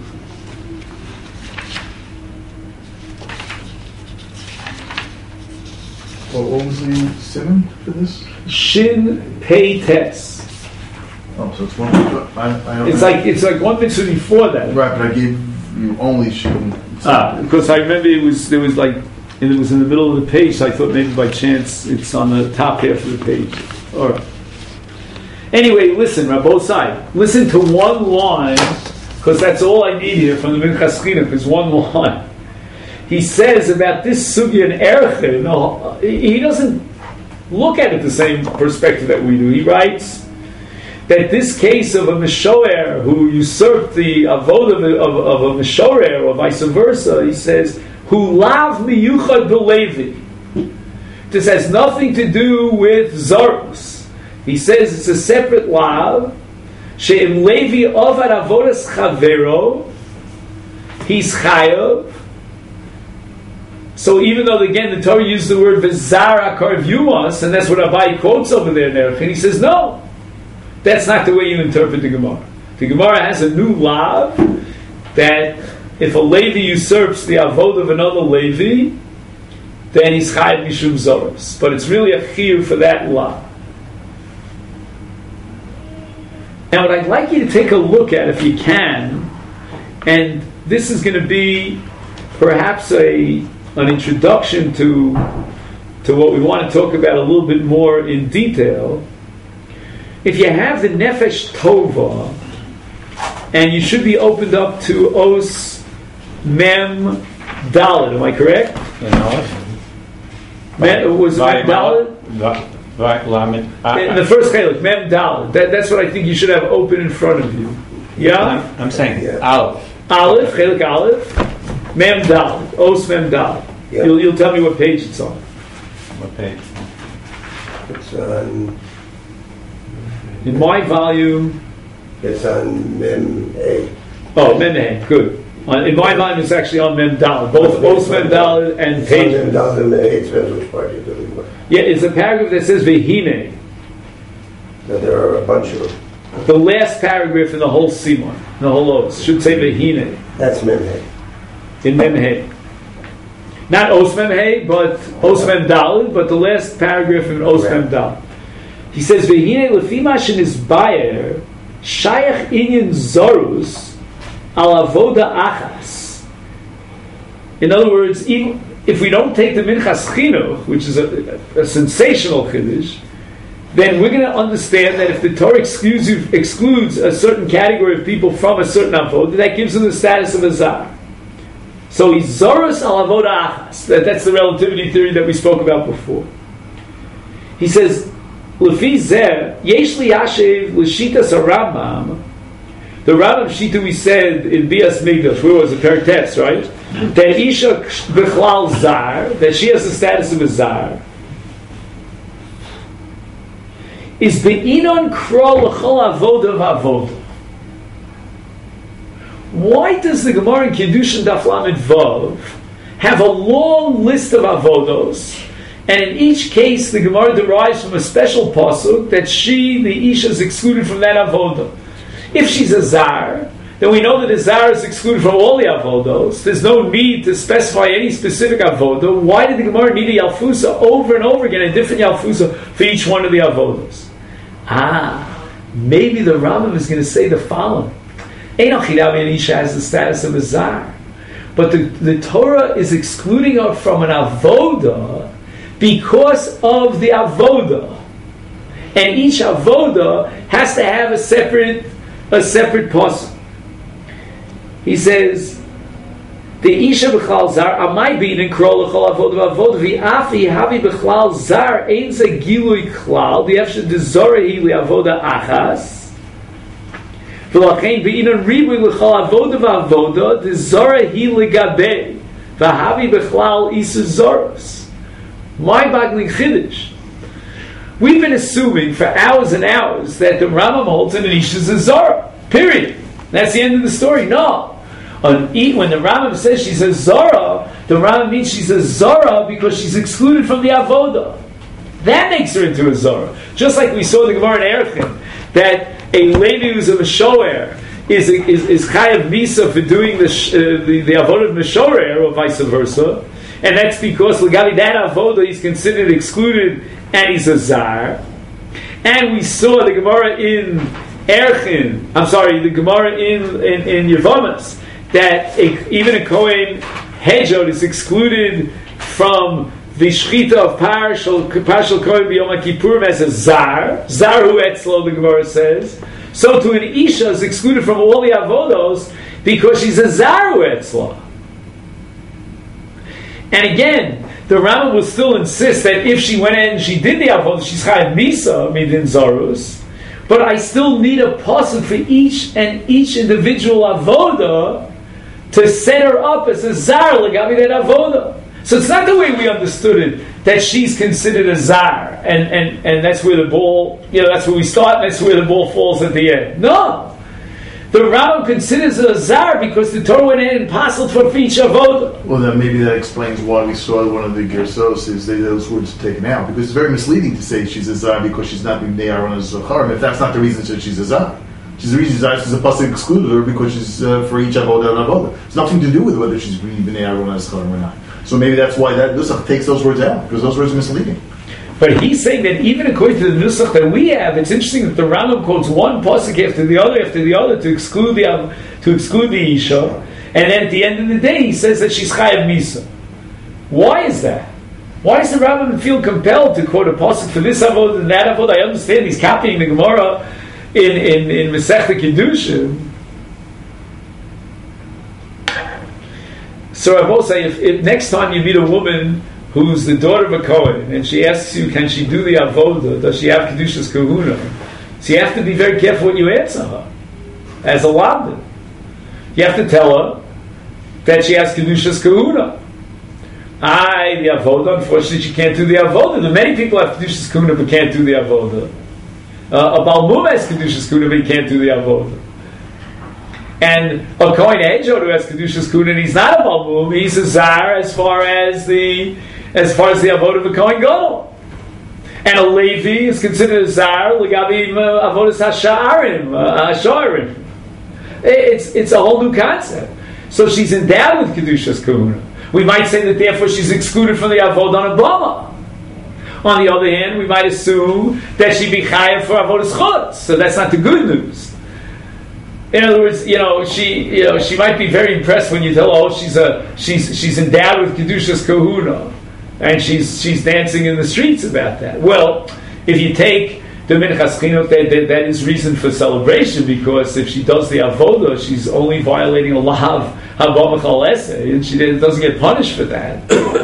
Well, what was the simon for this? Shin Pei Tes. Oh, so it's one. I, I don't It's know. like it's like one mitzvah before that. Right, but I gave you only shim. Ah, because I remember it was there was like and it was in the middle of the page. So I thought maybe by chance it's on the top half of the page. All right. Anyway, listen, Rabbosai, listen to one line because that's all I need here from the Minchas Chinuch is one line. He says about this sugya and erchin, no, he doesn't look at it the same perspective that we do. He writes that this case of a Meshoer who usurped the avod of, of, of a Meshoer or vice versa, he says, who lav miyuchad b'levi. This has nothing to do with Zaros. He says it's a separate lav, she'im levi ovad avodas chavero, he's chayav. So even though, again, the Torah used the word v'zara karv yumas, and that's what Abai quotes over there in Erech, and he says, no, that's not the way you interpret the Gemara. The Gemara has a new law that if a Levi usurps the avod of another Levi, then he's chayav mishum zoros. But it's really a chiyuv for that law. Now, what I'd like you to take a look at, if you can, and this is going to be perhaps a an introduction to to what we want to talk about a little bit more in detail. If you have the Nefesh Tova, and you should be opened up to Os Mem Dalet, am I correct? You know, Mem, was it Mem Dalet? In the first chelik, Mem Dalet. That, that's what I think you should have open in front of you. Yeah? I'm, I'm saying Yeah. Aleph. Aleph, chelik Aleph, Mem Dalet, Os Mem Dalet. Yeah. You'll, you'll tell me what page it's on. What page? It's on, In my volume, it's on Mem A. oh, Mem Hey, good. Uh, in my volume, it's actually on Mem Dalet, both Os Mem Dalet and It's on page. Mem down in Mem A, it depends which part you're doing. But Yeah, it's a paragraph that says Vehine. now, there are a bunch of them. The last paragraph in the whole Simon, the whole Os, should say Vehine That's Mem A. in Mem Hey. Not Os Mem Hey, but Os Mem Dalet, but the last paragraph in Os Mem Dalet. He says Vehine lefima shenisbayer shayach inyan zorus al avoda achas. In other words, even if we don't take the Minchas Chinuch, which is a, a sensational chiddush, then we're going to understand that if the Torah excludes, excludes a certain category of people from a certain avodah, that gives them the status of a zar. So he's zorus al avoda achas. That, that's the relativity theory that we spoke about before. He says, Lefi zeh, yesh li yashev l'shitas HaRambam. The Rambam Shita we said in Bias Migdash, where was it? Perek Tes, right? that Isha Bichlal Zar, that she has the status of a Zar, is Be'inon Kro L'chol Avoda V'Avoda. Why does the Gemara in Kiddushin Daf Lamed Vav have a long list of avodos, and in each case the Gemara derives from a special pasuk that she, the Isha, is excluded from that avodah? If she's a Zar, then we know that a Zar is excluded from all the avodos. There's no need to specify any specific avodah. Why did the Gemara need a Yalfusa over and over again, a different Yalfusa for each one of the avodos? Ah, maybe the Rambam is going to say the following. Ein Achirav and Isha has the status of a Zar, but the, the Torah is excluding her from an avodah because of the avodah, and each avodah has to have a separate a separate pasuk. He says, "The Isha b'chlal Zar amay bein kro l'chol avodah avodah v'afi havi b'chlal Zar ein ze gilui klal v'yefshe dezora hi li'avodah achas." V'lachein be'inon ribui l'chol avoda v'avoda dezora hi l'gabei v'havi b'chlal isa zoros. My bagli chiddush. We've been assuming for hours and hours that the Rambam holds an Isha is a Zara. Period. That's the end of the story. No. On, when the Rambam says she's a Zara, the Rambam means she's a Zara because she's excluded from the avoda. That makes her into a Zara. Just like we saw the Gemara in Erechim, that a lady who's a Meshoer is is is chayav misa for doing the uh, the, the avodah of Meshoer, or vice versa, and that's because l'gavi that avodah he's considered excluded and he's a Zar. And we saw the Gemara in Erchin, I'm sorry, the Gemara in in, in Yevamas, that a, even a Kohen Hejod is excluded from the Shechita of Parshal Parshal Kohen B'Yom HaKippurim as a Zar, Zar hu etzlo, the Gemara says. So to an Isha is excluded from all the avodos because she's a Zar hu etzlo. And again, the Rambam will still insist that if she went in and she did the avodah, she's chayav misa midin zarus. But I still need a pasuk for each and each individual avodah to set her up as a Zar l'gavi that avodah. So it's not the way we understood it, that she's considered a Zar, and, and, and that's where the ball, you know, that's where we start, and that's where the ball falls at the end. No! The Rambam considers it a Zar because the Torah went in and passed for each avodah. Well, then maybe that explains why we saw one of the Gersos is that those words are taken out, because it's very misleading to say she's a Zar because she's not being Aaron as Zocharim, if that's not the reason that she's a Zar. She's the reason that she's a pasuk excluded her because she's uh, for each avodah and avodah. It's nothing to do with whether she's being b'nei Aaron as Zocharim or not. So maybe that's why that Nusach takes those words out, because those words are misleading. But he's saying that even according to the Nusach that we have, it's interesting that the Rambam quotes one pasuk after the other after the other to exclude the um, to exclude the Isha, and then at the end of the day he says that she's chayav misa. Why is that? Why does the Rambam feel compelled to quote a pasuk for this avodah and that avodah? I understand he's copying the Gemara in in in Masechta Kiddushin. So I will say, if, if next time you meet a woman who's the daughter of a Kohen, and she asks you, can she do the avodah? Does she have Kedushas Kahuna? So you have to be very careful what you answer her. As a ladin, you have to tell her that she has Kedushas Kahuna. I, the avodah, unfortunately she can't do the avodah. There are many people who have Kedushas Kahuna but can't do the avodah. Uh, a Balmum has Kedushas Kahuna but he can't do the avodah. And a Kohen Hejod who has Kedushas Kahuna and he's not a Balmum, he's a Zar as far as the as far as the avodah of a Kohen Gadol. And a Levi is considered a Zar l'gabi avodas hasha'arim, hasha'arim. It's it's a whole new concept. So she's endowed with Kedushas Kahuna. We might say that therefore she's excluded from the avodah on a bama. On the other hand, we might assume that she'd be chayav for avodas chutz. So that's not the good news. In other words, you know, she, you know, she might be very impressed when you tell her, oh, she's a, she's, she's endowed with Kedushas Kahuna, and she's, she's dancing in the streets about that. Well, if you take the Minchas Chinuch, that, that, that is reason for celebration, because if she does the avodah, she's only violating a law of Haba Mechal Eseh, and she doesn't get punished for that.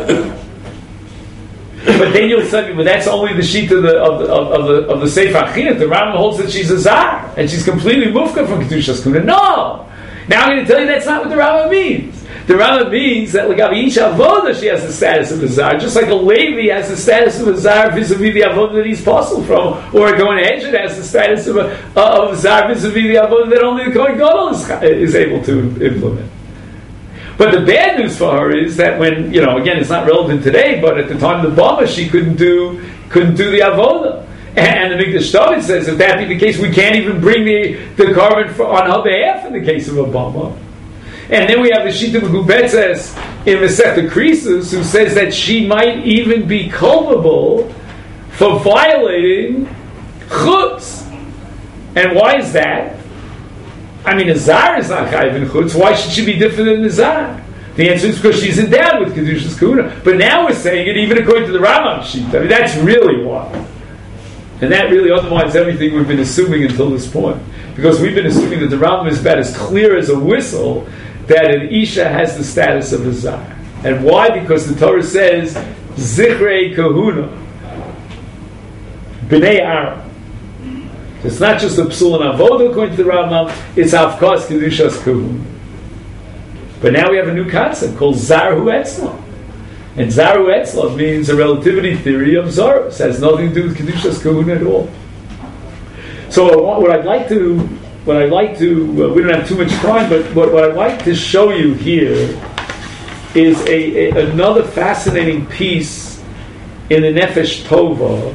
But then you'll say, but that's only the sheet of the of the of the of the Sefer Chinuch. The Rambam holds that she's a Zar and she's completely mufka from Kedushas Kahuna. No, now I'm going to tell you that's not what the Rambam means. The Rambam means that L'gabi Isha Avoda, she has the status of a Zar, just like a Levi has the status of a Zar vis-a-vis the Avoda that he's possible from, or a Kohen Hesed has the status of a, of a Zar vis-a-vis the Avoda that only the Kohen Gadol is, is able to implement. But the bad news for her is that when, you know, again, it's not relevant today, but at the time of the Bama, she couldn't do couldn't do the Avoda. And the Mikdash David says, if that be the case, we can't even bring the, the carbon for, on her behalf in the case of a Bama. And then we have the Shita Megubetzes in Masechta Krisus, who says that she might even be culpable for violating Chutz. And why is that? I mean, a Zar is not Chayiv in Chutz. Why should she be different than the Zar? The answer is because she's endowed with Kedushas Kahuna. But now we're saying it even according to the Rambam Shita. I mean, that's really why. And that really undermines everything we've been assuming until this point. Because we've been assuming that the Rambam is about as clear as a whistle that an Isha has the status of a Zar. And why? Because the Torah says, Zichrei Kahuna, B'nai Aaron. It's not just a Psul and Avoda according to the Rambam, it's Avkas Kedushas Kahuna. But now we have a new concept called Zarhu Etzla. And Zarhu Etzla means a relativity theory of Zarus. It has nothing to do with Kedushas Kahuna at all. So what I'd like to, what I'd like to, uh, we don't have too much time, but what, what I'd like to show you here is a, a another fascinating piece in the Nefesh Tova,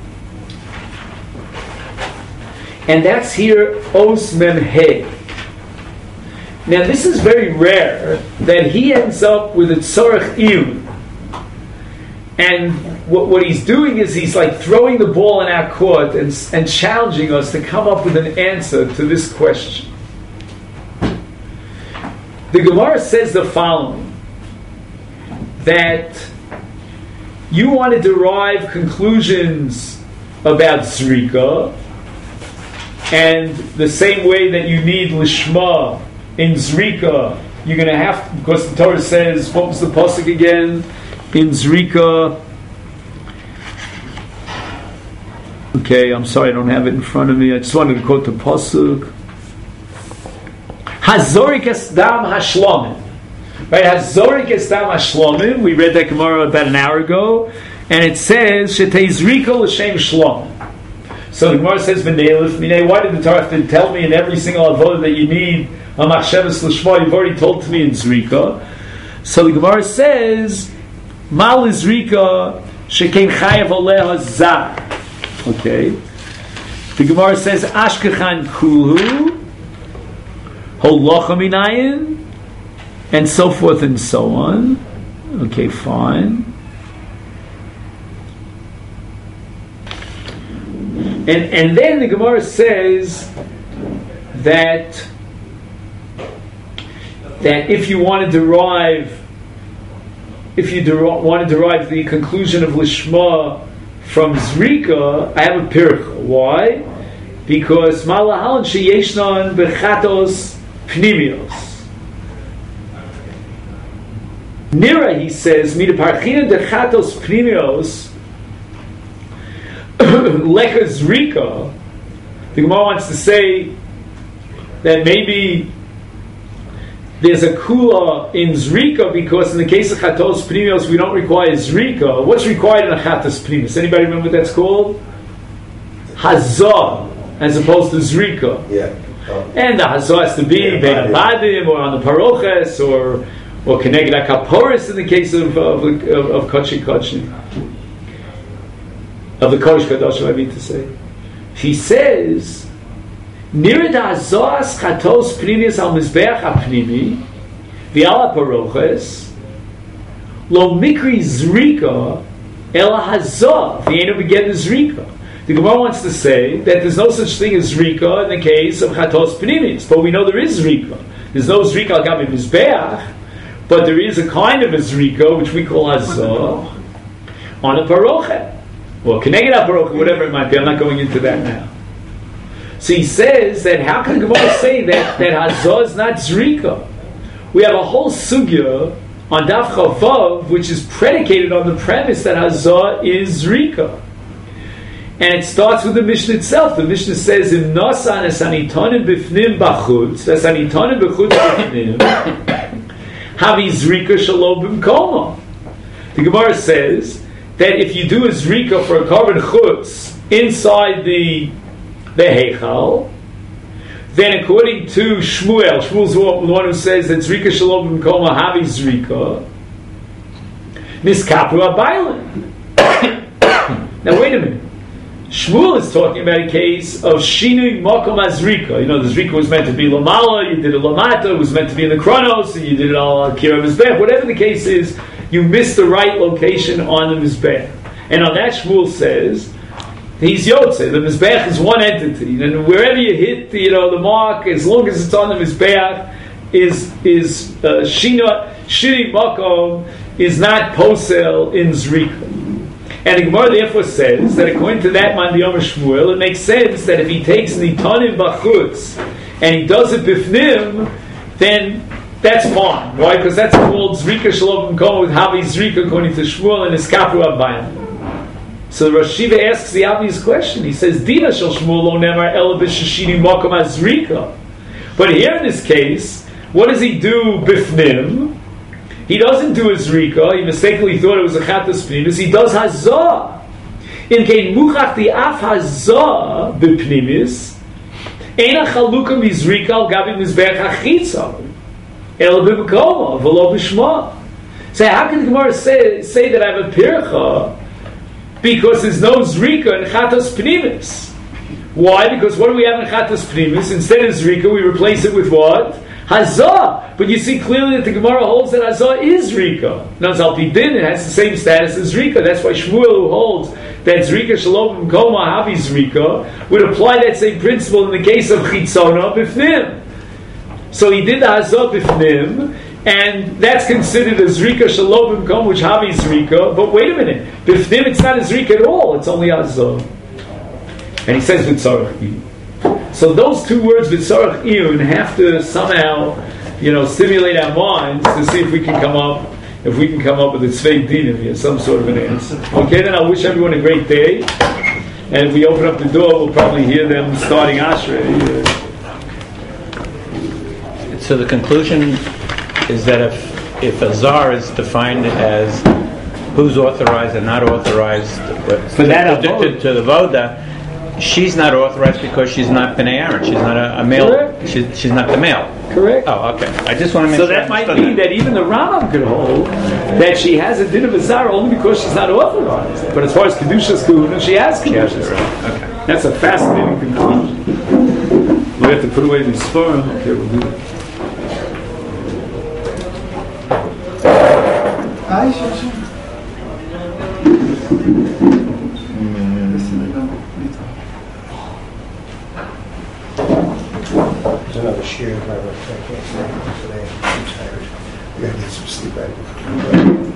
and that's here Os Mem He. Now this is very rare that he ends up with a Tzorech Iyun. And what, what he's doing is he's like throwing the ball in our court and, and challenging us to come up with an answer to this question. The Gemara says the following, that you want to derive conclusions about Zrika, and the same way that you need Lishma in Zrika, you're going to have to, because the Torah says, what was the pasuk again? In Zrika, okay, I'm sorry I don't have it in front of me. I just wanted to quote the pasuk. Hazorik esdam hashlomim. Right, Hazorik esdam hashlomim. We read that Gemara about an hour ago, and it says Shetei Zrika l'shem shlomim. So the Gemara says, V'neilif minei. Why did the Torah have to tell me in every single avodah that you need a machshavas l'shma? You've already told to me in Zrika. So the Gemara says, Mal Zrika shekein chayav oleha zar. Okay. The Gemara says Ashkechan Kulhu Holacha Minayin, and so forth and so on. Okay, fine. And and then the Gemara says that that if you want to derive if you der- want to derive the conclusion of Lishma from Zrika, I have a pircha. Why? Because Malahalan sheyeshnan bechatos pnimios. Nira, he says, mida parchina dechatos pnimios leka Zrika. The Gemara wants to say that maybe there's a kula in Zrika, because in the case of Chatos Pnimios we don't require Zrika. What's required in a Chatos Pnimios? Anybody remember what that's called? Hazah, as opposed to Zrika. Yeah. Oh. And the Hazah has to be Yeah, Ben Abadim, or on the Paroches, or or Keneged HaKaporis in the case of of of, of Kodesh Kodeshim. Of the Kodesh Kadoshim, I mean to say. He says, Nirid Hazas Chatos Pnimius al Mizbeach HaPnimi V'al HaParoches Lo Mikri Zrika El Hazah V'yenu Beged Zrika. The Gemara wants to say that there's no such thing as Zrika in the case of Chatos Pnimius, but we know there is Zrika. There's no Zrika al Gabi Mizbeach, but there is a kind of a Zrika which we call Hazah on a Parochet, or Keneged HaParoches, whatever it might be. I'm not going into that now. So he says that how can the Gemara say that, that Hazah is not Zrika? We have a whole sugya on Daf Chavav which is predicated on the premise that Hazah is Zrika. And it starts with the Mishnah itself. The Mishnah says, Im nosan es anitonim b'fnim b'chutz, es anitonim b'chutz b'fnim, Havi Zrika Shalom B'Mkoma. The Gemara says that if you do a Zrika for a carbon chutz inside the the Heichal, then according to Shmuel, Shmuel's the one who says that Zrika Shalom B'Mkoma Havi Zrika, Niskapru Abaylan. Now wait a minute. Shmuel is talking about a case of Shinui Makom Azrika. You know, the Zrika was meant to be Lamala, you did it Lamata, it was meant to be in the Chronos, and you did it all Kira Mizbech. Whatever the case is, you missed the right location on the Mizbech. And on that Shmuel says, he's Yotze, the Mizbech is one entity. And wherever you hit the, you know, the mark, as long as it's on the Mizbech, is, is uh, Shinui Makom is not Posel in Zrika. And the Gemara therefore says that according to that man Yom Shmuel, it makes sense that if he takes Nitanim Bachutz and he does it Bifnim, then that's fine. Why? Because that's called Zrika Shalom B'Mkoma with Havi Zrika according to Shmuel and Iskapru Abayim. So the Rosh Hashiva asks the obvious question. He says, Dina Shal Shmuel lo nemar ela b'shashini makom azrika. But here in this case, what does he do Bifnim? He doesn't do a Zrika. He mistakenly thought it was a Chatas Pnimis. He does Hazah. In Kein Muchach the Af Hazah B'Pnimis Eina Chaluka Mizrika Al Gabi Mizbech HaChitza El B'Bekoma V'lo B'Shma. So how can the Gemara say, say that I have a Pircha because there's no Zrika in Chatas Pnimis? Why? Because what do we have in Chatas Pnimis? Instead of Zrika, we replace it with what? Hazah. But you see clearly that the Gemara holds that Hazah is Zrika. Now, Zalpidin, it has the same status as Zrika. That's why Shmuel, who holds that Zrika Shalom B'Mkoma Havi Zrika, would apply that same principle in the case of Chitzona B'Fnim. So he did the Hazah B'Fnim, and that's considered a Zrika Shalom B'Mkoma, which Havi Zrika. But wait a minute, B'Fnim it's not a Zrika at all, it's only Hazah. And he says V'tzarech Iyun. So those two words V'tzarech Iyun have to somehow, you know, stimulate our minds to see if we can come up, if we can come up with a tzvei dinim here, some sort of an answer. Okay, then I wish everyone a great day. And if we open up the door, we'll probably hear them starting Ashrei. So the conclusion is that if if a czar is defined as who's authorized and not authorized For that to, to, to the voda, she's not authorized because she's not Bnei Aaron. She's not a, a male. She's, she's not the male. Correct. Oh, okay. I just want to make so sure. that might mean that. that even the Rambam could hold that she has a din of a zara only because she's not authorized. But as far as Kedushas Kahuna, she has Kedushas. Right. Okay. That's a fascinating conclusion. We have to put away these Sforim. Okay, we'll do it. There's another shear in my left. I can't stand today. I'm too tired. I gotta get some sleep out.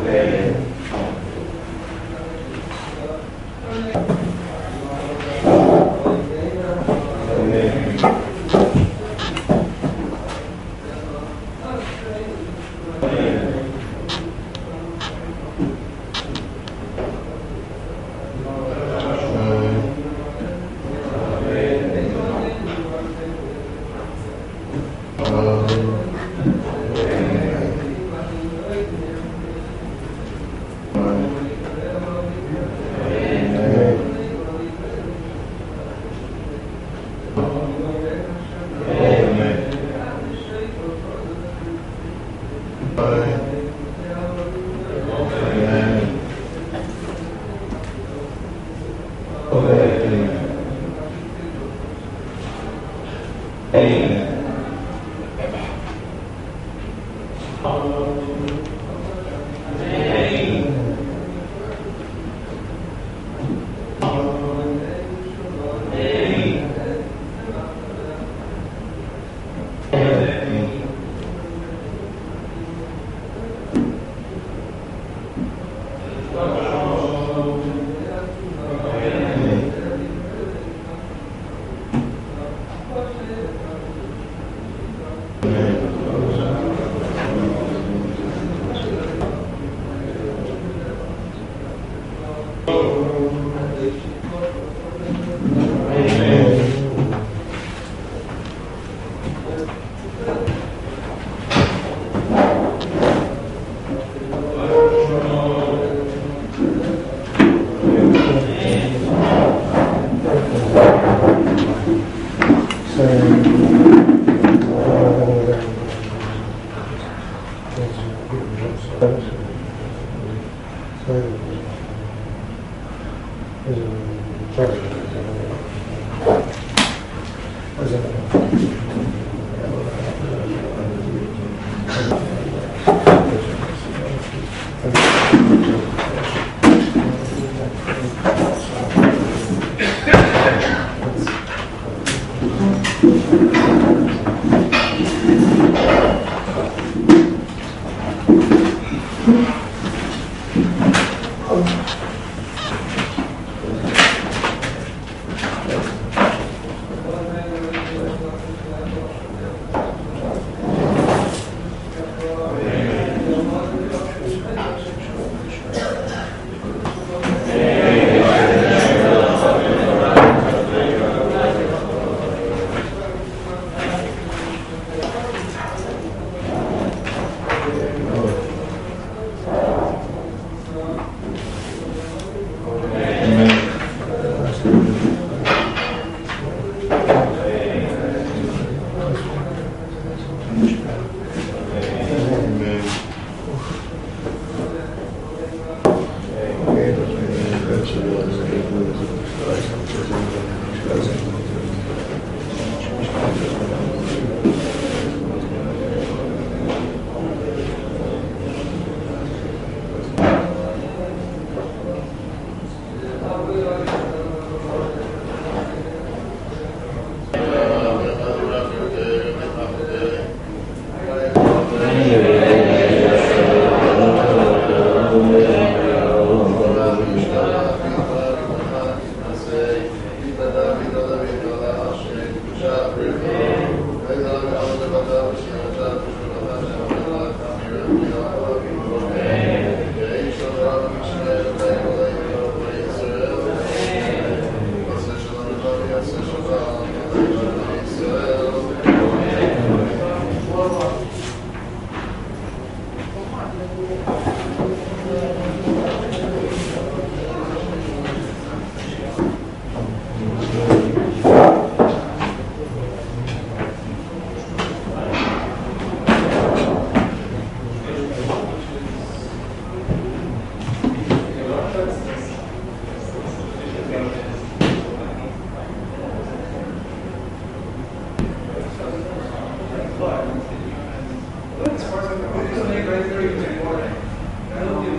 As far as I know, it's only nine thirty in the morning. I don't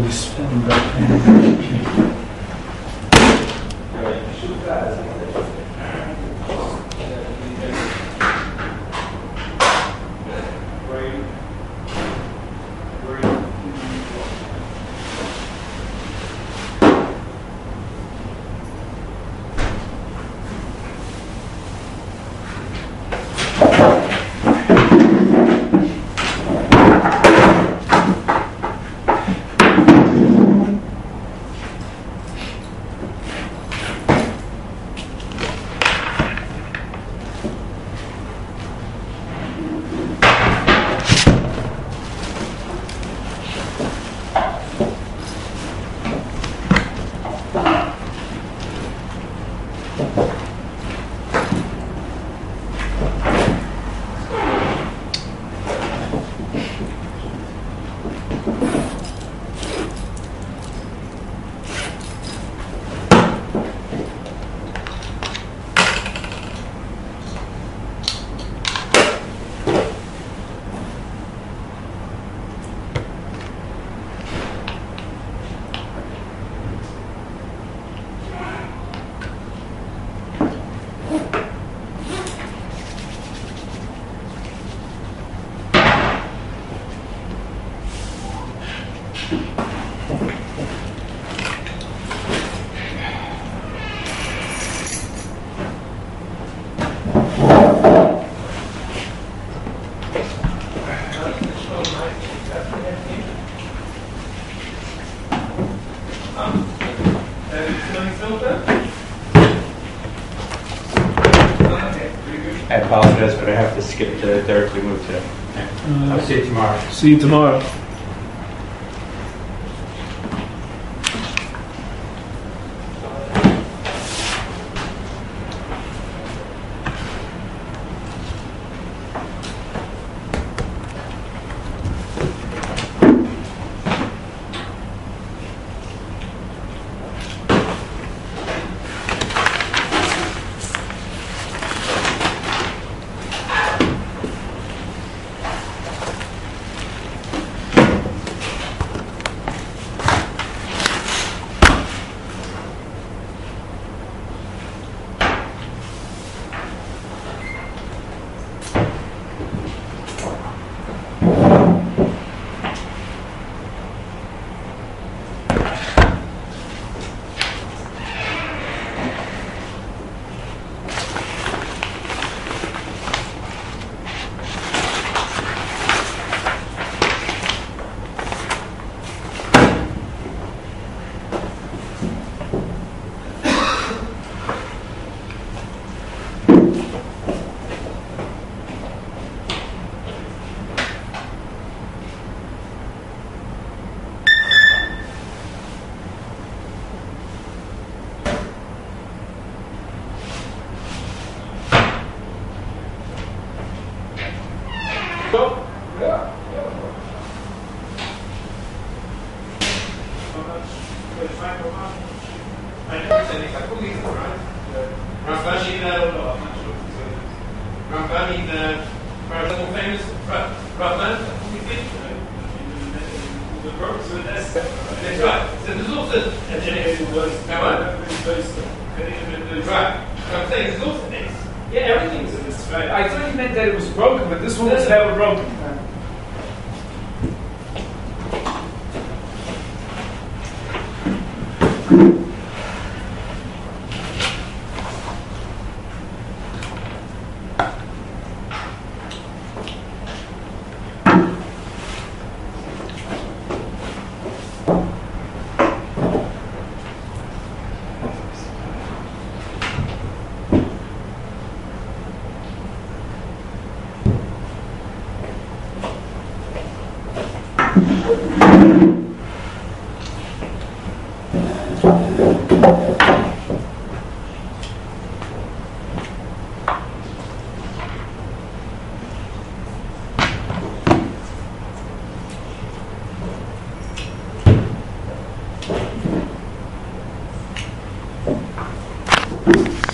we spend that. I apologize, but I have to skip the Derek we moved today. I'll see you tomorrow. See you tomorrow. I thought you meant that it was broken, but this one was never broken. Thank you.